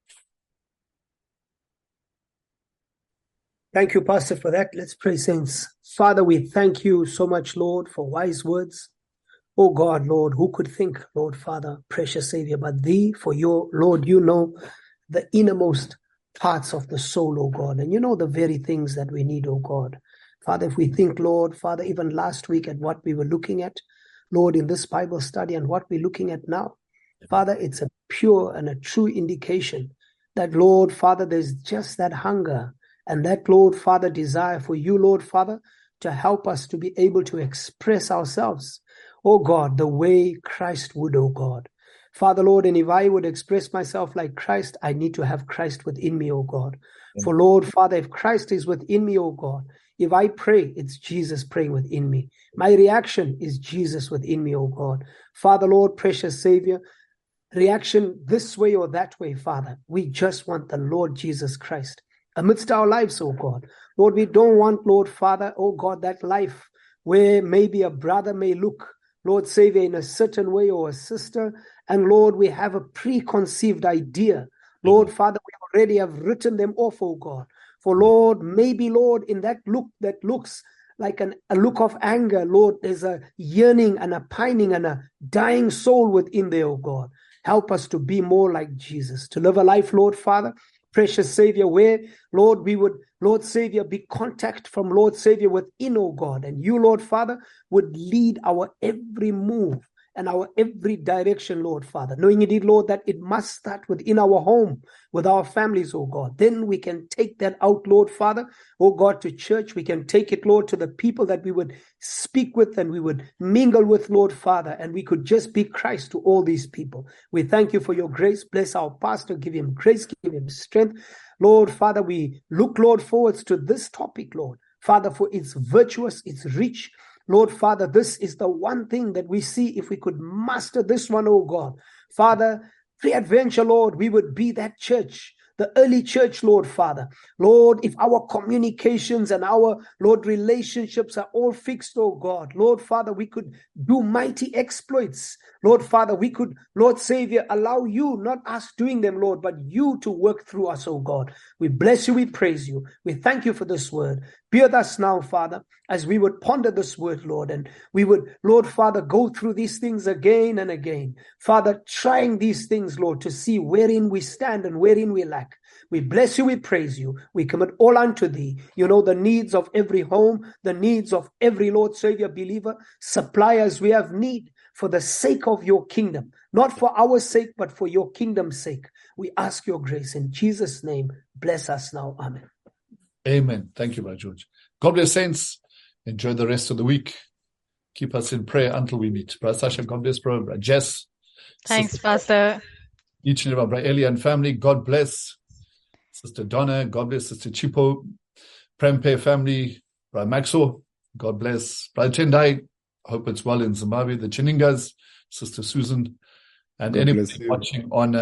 Thank you, Pastor, for that. Let's pray, saints. Father, we thank you so much, Lord, for wise words. Oh God, Lord, who could think, Lord, Father, precious Savior, but thee, for your, Lord, you know the innermost parts of the soul, oh God, and you know the very things that we need, oh God. Father, if we think, Lord, Father, even last week at what we were looking at, Lord, in this Bible study and what we're looking at now, Father, it's a pure and a true indication that, Lord, Father, there's just that hunger and that, Lord, Father, desire for you, Lord, Father, to help us to be able to express ourselves, oh God, the way Christ would, oh God. Father, Lord, and if I would express myself like Christ, I need to have Christ within me, oh God. For Lord, Father, if Christ is within me, oh God, if I pray, it's Jesus praying within me. My reaction is Jesus within me, oh God. Father, Lord, precious Savior, reaction this way or that way, Father. We just want the Lord Jesus Christ amidst our lives, oh God. Lord, we don't want, Lord, Father, oh God, that life where maybe a brother may look, Lord, Savior, in a certain way, or a sister, and Lord, we have a preconceived idea. Lord, Father, we already have written them off, oh God. For Lord, maybe, Lord, in that look that looks like a look of anger, Lord, there's a yearning and a pining and a dying soul within there, oh God. Help us to be more like Jesus, to live a life, Lord, Father, precious Savior, where, Lord, we would, Lord Savior, be contact from Lord Savior within, oh God. And you, Lord Father, would lead our every move and our every direction, Lord Father. Knowing indeed, Lord, that it must start within our home, with our families, oh God. Then we can take that out, Lord Father, oh God, to church. We can take it, Lord, to the people that we would speak with and we would mingle with, Lord Father, and we could just be Christ to all these people. We thank you for your grace. Bless our pastor. Give him grace. Give him strength. Lord Father, we look, Lord, forwards to this topic, Lord Father, for it's virtuous, it's rich. Lord Father, this is the one thing that we see. If we could master this one, oh God, Father, pre-adventure, Lord, we would be that church, the early church, Lord Father. Lord, if our communications and our, Lord, relationships are all fixed, oh God, Lord Father, we could do mighty exploits. Lord Father, we could, Lord Savior, allow you, not us doing them, Lord, but you to work through us, oh God. We bless you, we praise you. We thank you for this word. Be with us now, Father, as we would ponder this word, Lord, and we would, Lord Father, go through these things again and again. Father, trying these things, Lord, to see wherein we stand and wherein we lack. We bless you, we praise you. We commit all unto thee. You know the needs of every home, the needs of every, Lord Savior, believer. Supply as we have need for the sake of your kingdom, not for our sake, but for your kingdom's sake. We ask your grace in Jesus' name. Bless us now. Amen. Amen. Thank you, Brother George. God bless, saints. Enjoy the rest of the week. Keep us in prayer until we meet. Brother Sasha, God bless, Brother Jess. Thanks, Pastor. Each and every Brother Eli and family, God bless. Sister Donna, God bless. Sister Chipo, Prempe family, Brother Maxo, God bless. Brother Tendai, hope it's well in Zimbabwe. The Chiningas, Sister Susan, and God anybody watching on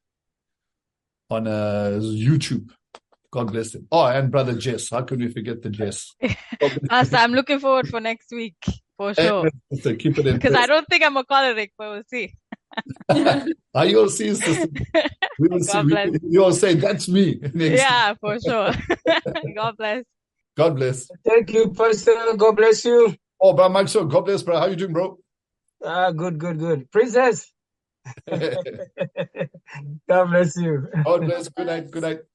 YouTube. God bless them. Oh, and Brother Jess. How can we forget the Jess? Pastor, I'm looking forward for next week, for sure. So keep it in. Because I don't think I'm a choleric, but we'll see. You'll see, sister. We will see. You'll say, that's me. Yeah, for sure. God bless. God bless. Thank you, Pastor. God bless you. Oh, Brother Maxo, God bless, bro. How you doing, bro? Good. Princess. God bless you. God bless. Good night.